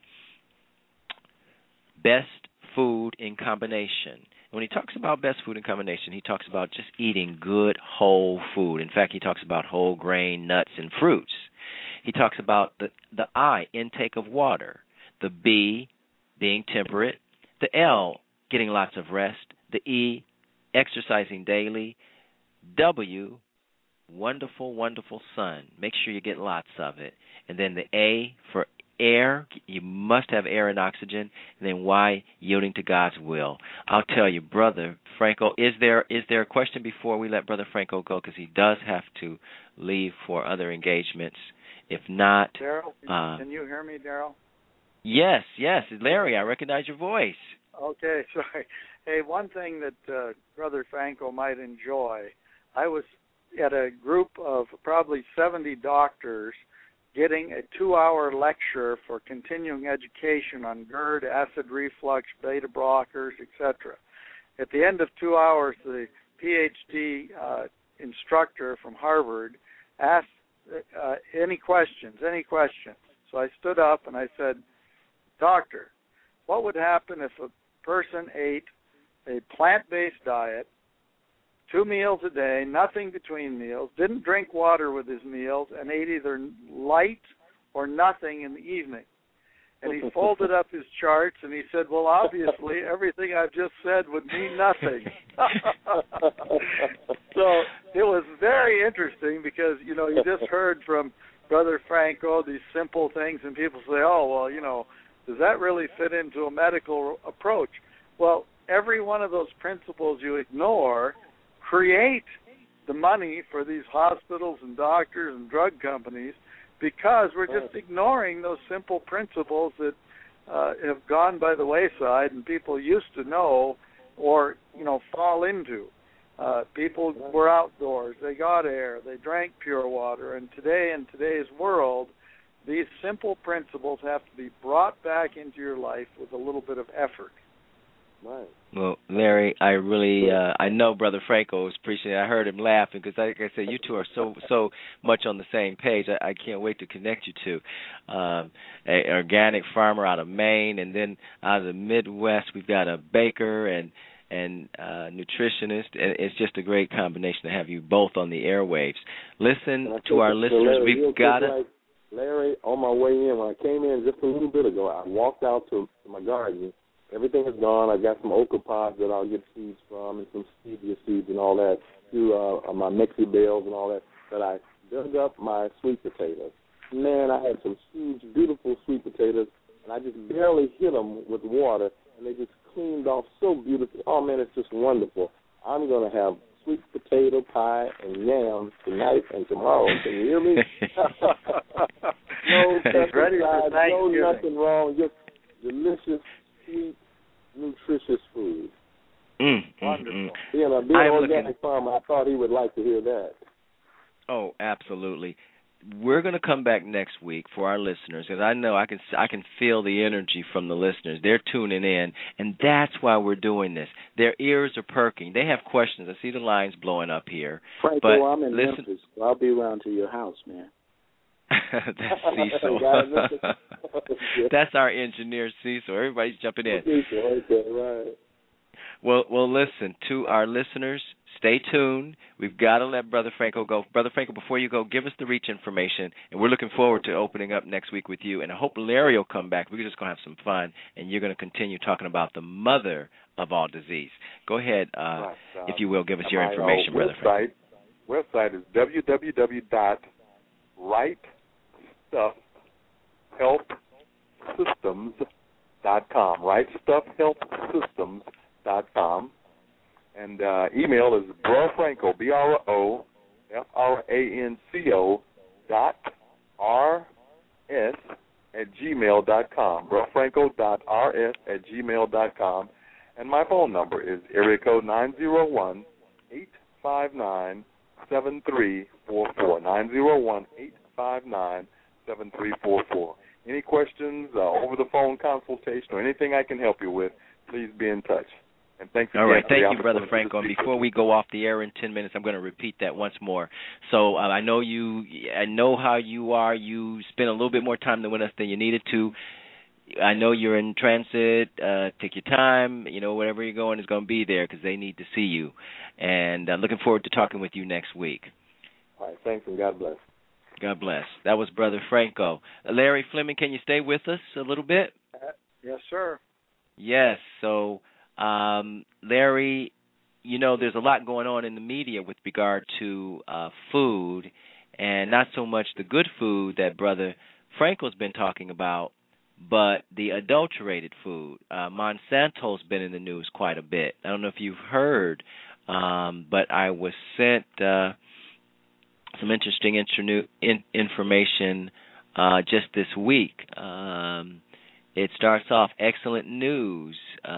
best food in combination. When he talks about best food in combination, he talks about just eating good whole food. In fact, he talks about whole grain, nuts, and fruits. He talks about the I, intake of water, the B, being temperate, the L, getting lots of rest, the E, exercising daily, W, wonderful, wonderful sun. Make sure you get lots of it. And then the A for air, you must have air and oxygen. And then Y, yielding to God's will. I'll tell you, Brother Franco, is there a question before we let Brother Franco go? Because he does have to leave for other engagements. If not... Daryl, can you hear me, Daryl? Yes. Larry, I recognize your voice. Okay, sorry. Hey, one thing that Brother Franco might enjoy, I was at a group of probably 70 doctors getting a 2-hour lecture for continuing education on GERD, acid reflux, beta blockers, etc. At the end of 2 hours, the PhD instructor from Harvard asked any questions. So I stood up and I said, Doctor, what would happen if a person ate a plant-based diet, 2 meals a day, nothing between meals, didn't drink water with his meals, and ate either light or nothing in the evening? And he folded up his charts and he said, well, obviously, everything I've just said would mean nothing. So it was very interesting because, you just heard from Brother Franco these simple things, and people say, oh, well, does that really fit into a medical approach? Well, every one of those principles you ignore create the money for these hospitals and doctors and drug companies, because we're just ignoring those simple principles that have gone by the wayside and people used to know or, fall into. People were outdoors, they got air, they drank pure water, and today in today's world, these simple principles have to be brought back into your life with a little bit of effort. Right. Well, Larry, I really, I know Brother Franco was appreciating it. I heard him laughing because, like I said, you two are so much on the same page. I can't wait to connect you two. An organic farmer out of Maine, and then out of the Midwest, we've got a baker and nutritionist, and it's just a great combination to have you both on the airwaves. Listen to our listeners. Larry, we've got it. Larry, on my way in, when I came in just a little bit ago, I walked out to my garden. Everything is gone. I got some okra pods that I'll get seeds from and some stevia seeds and all that, through my Mexi bales and all that, but I dug up my sweet potatoes. Man, I had some huge, beautiful sweet potatoes, and I just barely hit them with water, and they just cleaned off so beautifully. Oh, man, it's just wonderful. I'm going to have sweet potato pie and yams tonight and tomorrow. Can you hear me? No pesticides, no nothing wrong, just delicious, sweet, nutritious food. Wonderful. Being an organic farmer, I thought he would like to hear that. Oh, absolutely. we're going to come back next week for our listeners, because I know I can feel the energy from the listeners. They're tuning in, and that's why we're doing this. Their ears are perking. They have questions. I see the lines blowing up here. Franco, but I'm in Memphis, so I'll be around to your house, man. That's Cecil. That's our engineer, Cecil. Everybody's jumping in. Right. Well, listen, to our listeners, stay tuned. We've got to let Brother Franco go. Brother Franco, before you go, give us the reach information, and we're looking forward to opening up next week with you. And I hope Larry will come back. We're just going to have some fun, and you're going to continue talking about the mother of all disease. Go ahead, if you will, give us your information, Brother Franco. Website is rightstuffhealthsystems.com. rightstuffhealthsystems.com. And email is brofranco, BROFRANCO .rs@gmail.com. brofranco.rs@gmail.com. And my phone number is area code 901-859-7344. 901-859-7344. Any questions, over the phone consultation, or anything I can help you with, please be in touch. And thanks again. All right, thank you, Brother Franco. And before we go off the air in 10 minutes, I'm going to repeat that once more. So I know how you are. You spend a little bit more time with us than you needed to. I know you're in transit. Take your time. Wherever you're going is going to be there because they need to see you. And looking forward to talking with you next week. All right, thanks, and God bless. God bless. That was Brother Franco. Larry Fleming, can you stay with us a little bit? Yes, sir. Yes. So, Larry, there's a lot going on in the media with regard to food, and not so much the good food that Brother Franco's been talking about, but the adulterated food. Monsanto's been in the news quite a bit. I don't know if you've heard, but I was sent some interesting information just this week. It starts off excellent news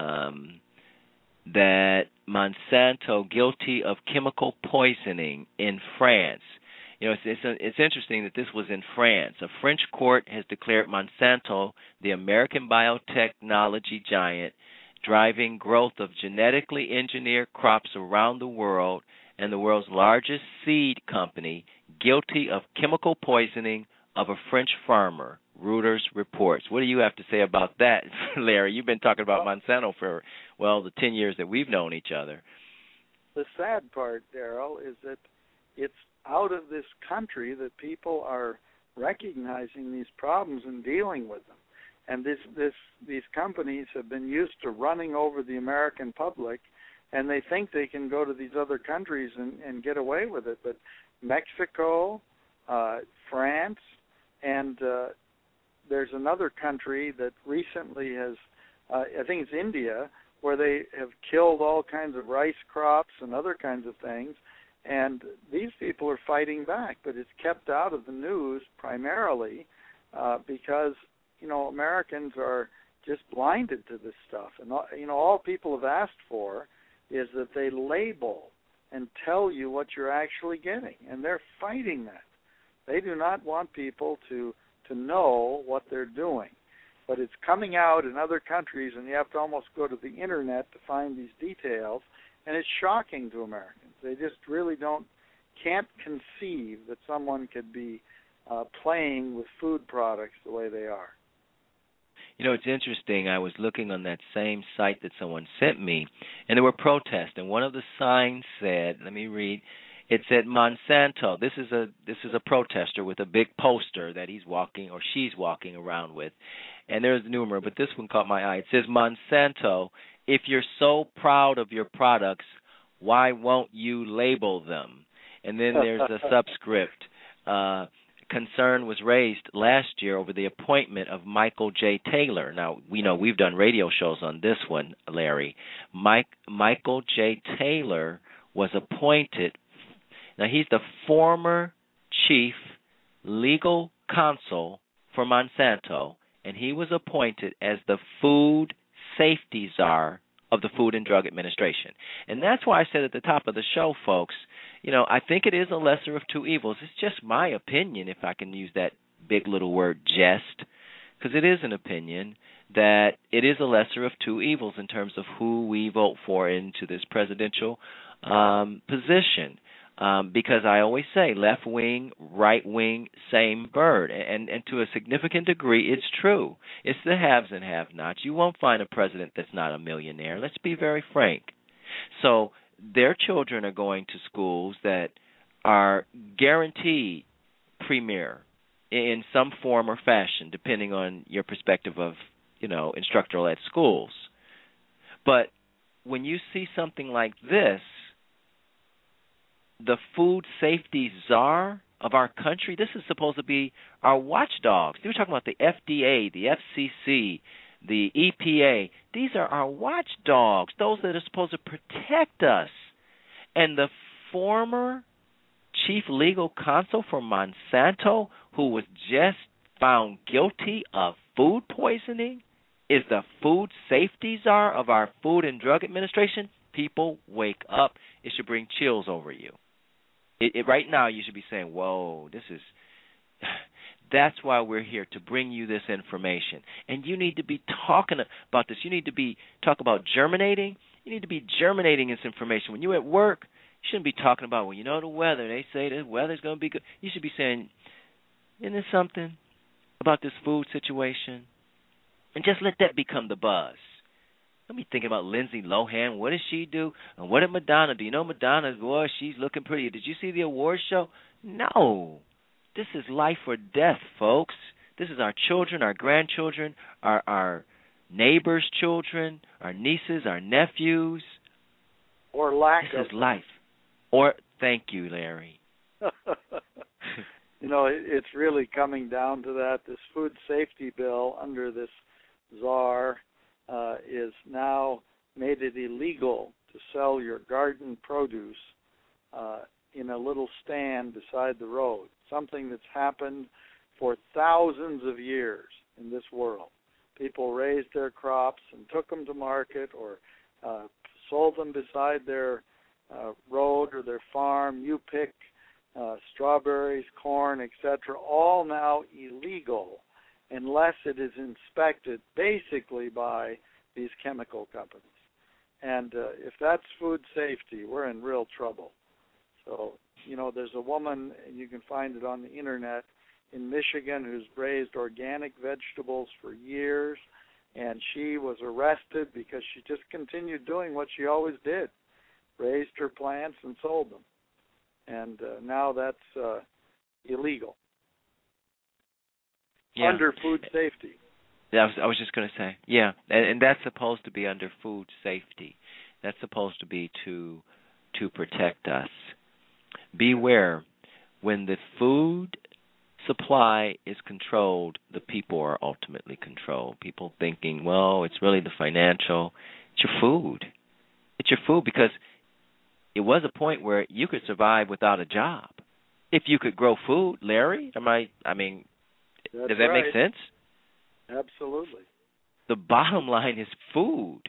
that Monsanto guilty of chemical poisoning in France. It's interesting that this was in France. A French court has declared Monsanto, the American biotechnology giant, driving growth of genetically engineered crops around the world and the world's largest seed company, guilty of chemical poisoning of a French farmer, Reuters reports. What do you have to say about that, Larry? You've been talking about Monsanto for, the 10 years that we've known each other. The sad part, Darrell, is that it's out of this country that people are recognizing these problems and dealing with them. And these companies have been used to running over the American public, and they think they can go to these other countries and get away with it. But Mexico, France, and there's another country that recently has, I think it's India, where they have killed all kinds of rice crops and other kinds of things. And these people are fighting back, but it's kept out of the news primarily because, Americans are just blinded to this stuff. And, all people have asked for is that they label and tell you what you're actually getting. And they're fighting that. They do not want people to know what they're doing. But it's coming out in other countries, and you have to almost go to the Internet to find these details. And it's shocking to Americans. They just really can't conceive that someone could be playing with food products the way they are. It's interesting. I was looking on that same site that someone sent me, and there were protests. And one of the signs said, let me read. It said Monsanto. This is a protester with a big poster that he's walking or she's walking around with, and there's numerous, but this one caught my eye. It says Monsanto. If you're so proud of your products, why won't you label them? And then there's a subscript. Concern was raised last year over the appointment of Michael J. Taylor. Now, we've done radio shows on this one, Larry. Michael J. Taylor was appointed. Now, he's the former chief legal counsel for Monsanto, and he was appointed as the food safety czar of the Food and Drug Administration. And that's why I said at the top of the show, folks, I think it is a lesser of two evils. It's just my opinion, if I can use that big little word, just, because it is an opinion, that it is a lesser of two evils in terms of who we vote for into this presidential position. Because I always say left wing, right wing, same bird. And to a significant degree, it's true. It's the haves and have-nots. You won't find a president that's not a millionaire. Let's be very frank. So their children are going to schools that are guaranteed premier in some form or fashion, depending on your perspective of, instructor-led schools. But when you see something like this, the food safety czar of our country, this is supposed to be our watchdogs. They were talking about the FDA, the FCC, the EPA. These are our watchdogs, those that are supposed to protect us. And the former chief legal counsel for Monsanto, who was just found guilty of food poisoning, is the food safety czar of our Food and Drug Administration. People, wake up. It should bring chills over you. Right now, you should be saying, whoa, that's why we're here, to bring you this information. And you need to be talking about this. You need to talk about germinating. You need to be germinating this information. When you're at work, you shouldn't be talking about, the weather. They say the weather's going to be good. You should be saying, isn't there something about this food situation? And just let that become the buzz. Don't be thinking about Lindsay Lohan. What does she do? And what did Madonna do? Madonna, boy, she's looking pretty. Did you see the award show? No. This is life or death, folks. This is our children, our grandchildren, our neighbors' children, our nieces, our nephews. Or lack of. This is life. Or, thank you, Larry. It's really coming down to that. This food safety bill under this czar is now made it illegal to sell your garden produce in a little stand beside the road, something that's happened for thousands of years in this world. People raised their crops and took them to market or sold them beside their road or their farm. You pick strawberries, corn, etc., all now illegal unless it is inspected basically by these chemical companies. And if that's food safety, we're in real trouble. So, there's a woman, and you can find it on the internet, in Michigan who's raised organic vegetables for years, and she was arrested because she just continued doing what she always did, raised her plants and sold them. And now that's illegal. Yeah. Under food safety. Yeah, I was just going to say, yeah, and that's supposed to be under food safety. That's supposed to be to protect us. Beware, when the food supply is controlled, the people are ultimately controlled. People thinking, well, it's really the financial. It's your food. It's your food, because it was a point where you could survive without a job if you could grow food. Larry, does that make sense? Absolutely. The bottom line is food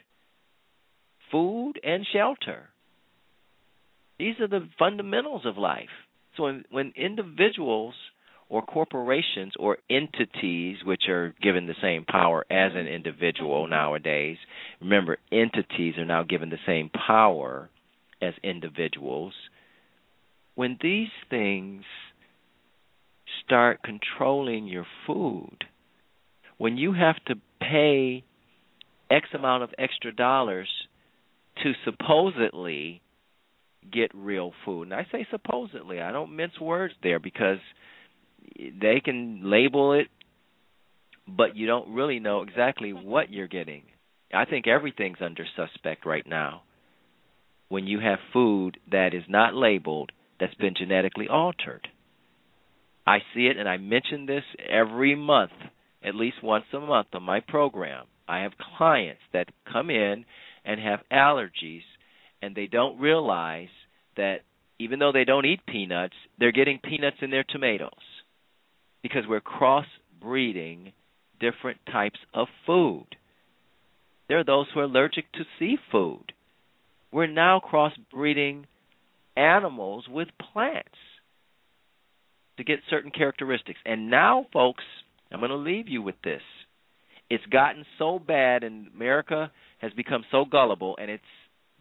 and shelter. These are the fundamentals of life. So when individuals or corporations or entities, which are given the same power as an individual nowadays, remember, entities are now given the same power as individuals. When these things start controlling your food, when you have to pay X amount of extra dollars to supposedly get real food, and I say supposedly, I don't mince words there, because they can label it, but you don't really know exactly what you're getting. I think everything's under suspect right now when you have food that is not labeled, that's been genetically altered. I see it, and I mention this every month, at least once a month on my program. I have clients that come in and have allergies, and they don't realize that even though they don't eat peanuts, they're getting peanuts in their tomatoes, because we're cross-breeding different types of food. There are those who are allergic to seafood. We're now crossbreeding animals with plants to get certain characteristics. And now, folks, I'm going to leave you with this. It's gotten so bad, and America has become so gullible, and it's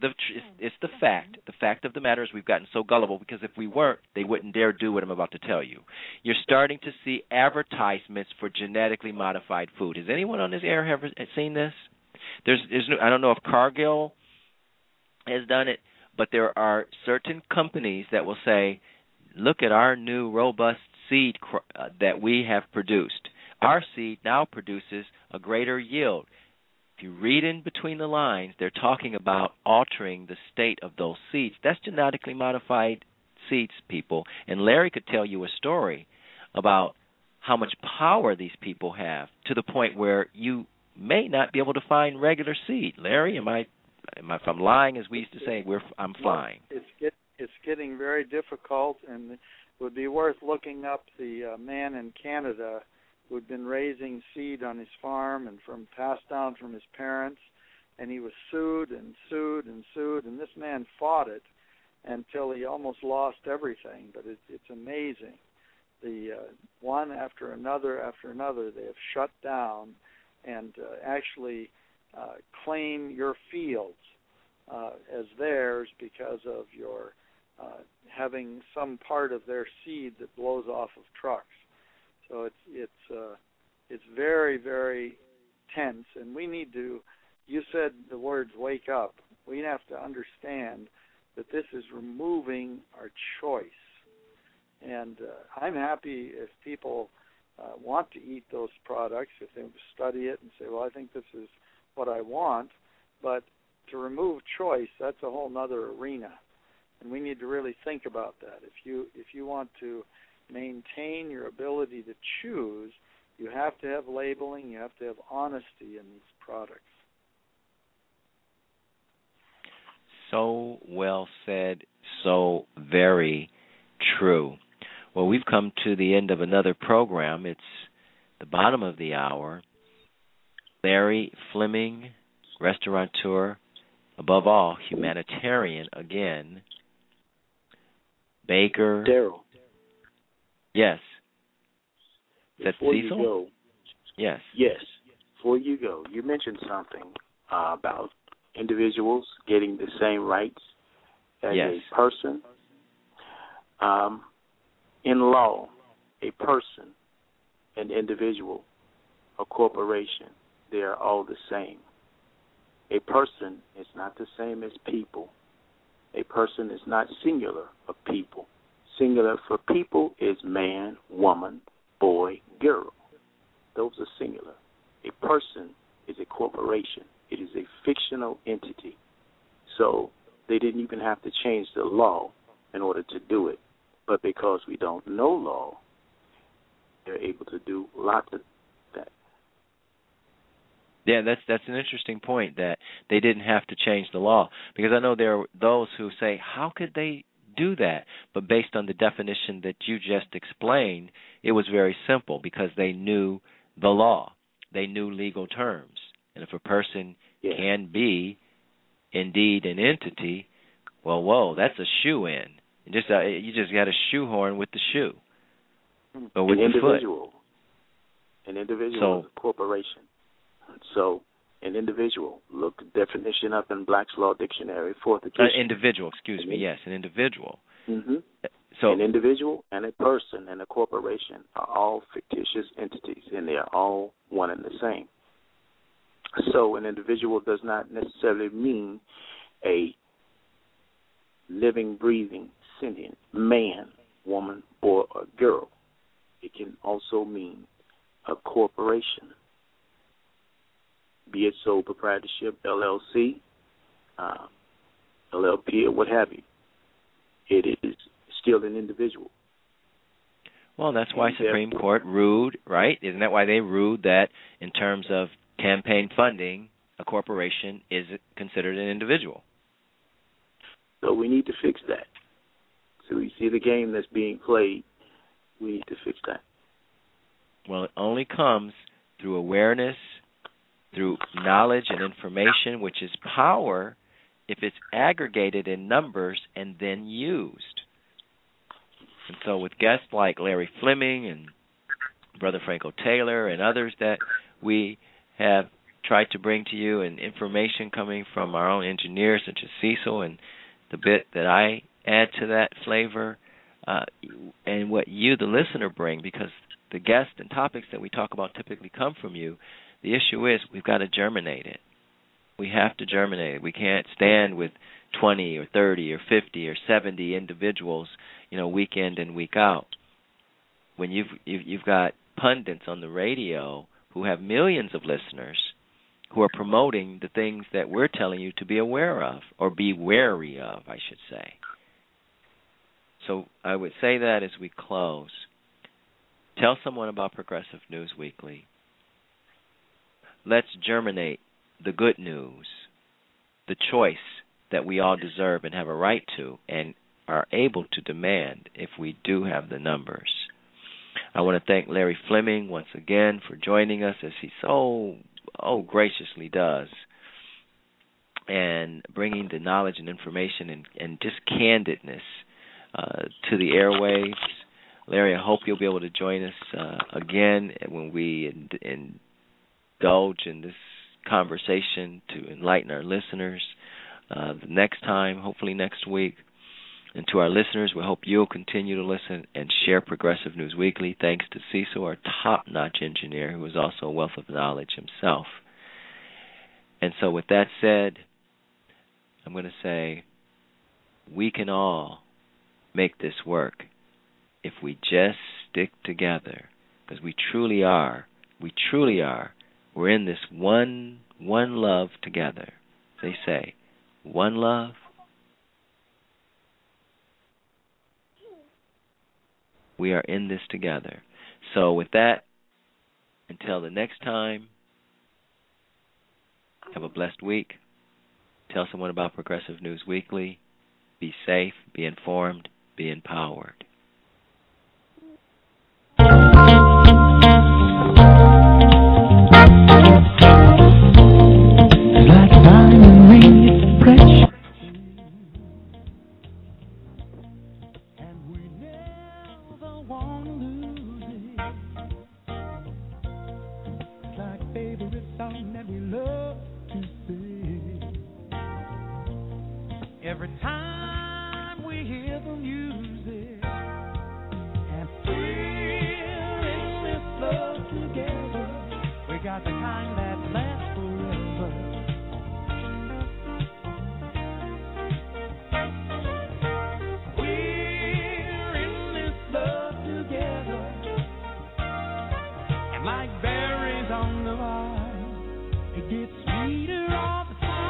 the fact. The fact of the matter is we've gotten so gullible because if we weren't, they wouldn't dare do what I'm about to tell you. You're starting to see advertisements for genetically modified food. Has anyone on this air ever seen this? There's no, I don't know if Cargill has done it, but there are certain companies that will say, look at our new robust seed that we have produced. Our seed now produces a greater yield. If you read in between the lines, they're talking about altering the state of those seeds. That's genetically modified seeds, people. And Larry could tell you a story about how much power these people have to the point where you may not be able to find regular seed. Larry, if I'm lying, as we used to say, I'm flying. It's getting very difficult, and it would be worth looking up the man in Canada who had been raising seed on his farm and passed down from his parents, and he was sued, and this man fought it until he almost lost everything. But it's amazing. The one after another, they have shut down and actually claim your fields as theirs because of your having some part of their seed that blows off of trucks. So it's very, very tense, and we need to. You said the words "wake up." We have to understand that this is removing our choice, and I'm happy if people want to eat those products, if they study it and say, well, I think this is what I want, but to remove choice, that's a whole other arena, and we need to really think about that. If you want to maintain your ability to choose, you have to have labeling, you have to have honesty in these products. So well said, so very true. Well, we've come to the end of another program. It's the bottom of the hour. Larry Fleming, restaurateur, above all, humanitarian again. Baker. Daryl. Yes. Is that Before Cecil? You go, yes. Yes. Before you go, you mentioned something about individuals getting the same rights as yes. a person. In law, a person, an individual, a corporation, they are all the same. A person is not the same as people. A person is not singular of people. Singular for people is man, woman, boy, girl. Those are singular. A person is a corporation. It is a fictional entity. So they didn't even have to change the law in order to do it. But because we don't know law, they're able to do lots of that. Yeah, that's an interesting point, that they didn't have to change the law. Because I know there are those who say, how could they do that? But based on the definition that you just explained, it was very simple because they knew the law. They knew legal terms. And if a person can be indeed an entity, well, whoa, that's a shoe-in. You just got a shoehorn with the shoe. Or with the foot. An individual is a corporation. So an individual, look the definition up in Black's Law Dictionary, fourth edition. Individual, excuse me, yes, an individual. Mm-hmm. So an individual and a person and a corporation are all fictitious entities, and they are all one and the same. So an individual does not necessarily mean a living, breathing, sentient man, woman, boy, or girl. It can also mean a corporation, be it sole proprietorship, LLC, LLP, or what have you. It is still an individual. Well, that's why Supreme Court ruled, right? Isn't that why they ruled that in terms of campaign funding, a corporation is considered an individual? So we need to fix that. So we see the game that's being played. We need to fix that. Well, it only comes through awareness through knowledge and information, which is power if it's aggregated in numbers and then used. And so with guests like Larry Fleming and Brother Franco Taylor and others that we have tried to bring to you, and information coming from our own engineers such as Cecil, and the bit that I add to that flavor, and what you, the listener, bring, because the guests and topics that we talk about typically come from you. The issue is we've got to germinate it. We have to germinate it. We can't stand with 20 or 30 or 50 or 70 individuals, week in and week out. When you've got pundits on the radio who have millions of listeners who are promoting the things that we're telling you to be aware of, or be wary of, I should say. So I would say that as we close, tell someone about Progressive News Weekly. Let's germinate the good news, the choice that we all deserve and have a right to and are able to demand if we do have the numbers. I want to thank Larry Fleming once again for joining us, as he so graciously does, and bringing the knowledge and information and just candidness to the airwaves. Larry, I hope you'll be able to join us again when we indulge in this conversation to enlighten our listeners the next time, hopefully next week. And to our listeners, we hope you'll continue to listen and share Progressive News Weekly. Thanks to Cecil, our top-notch engineer, who is also a wealth of knowledge himself. And so with that said, I'm going to say we can all make this work if we just stick together, because we truly are. We're in this one love together. They say, one love. We are in this together. So with that, until the next time, have a blessed week. Tell someone about Progressive News Weekly. Be safe, be informed, be empowered. Like a diamond ring, it's precious. Every time we hear the music, and we're in this love together, we got the kind that lasts forever. We're in this love together, and like berries on the vine, it gets sweeter all the time.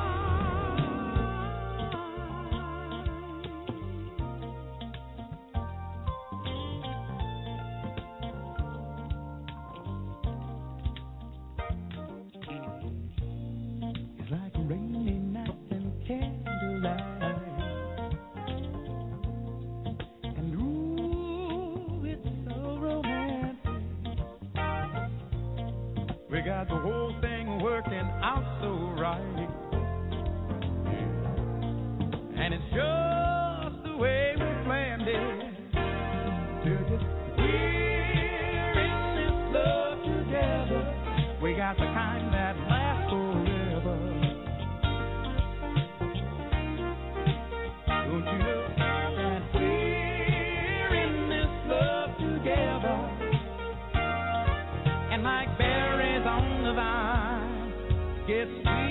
We got the whole thing working out so right, and it's just the way we planned it. We're in this love together. We got the kind that lasts forever. Don't you know that we're in this love together? And like berries on the vine, gets sweet.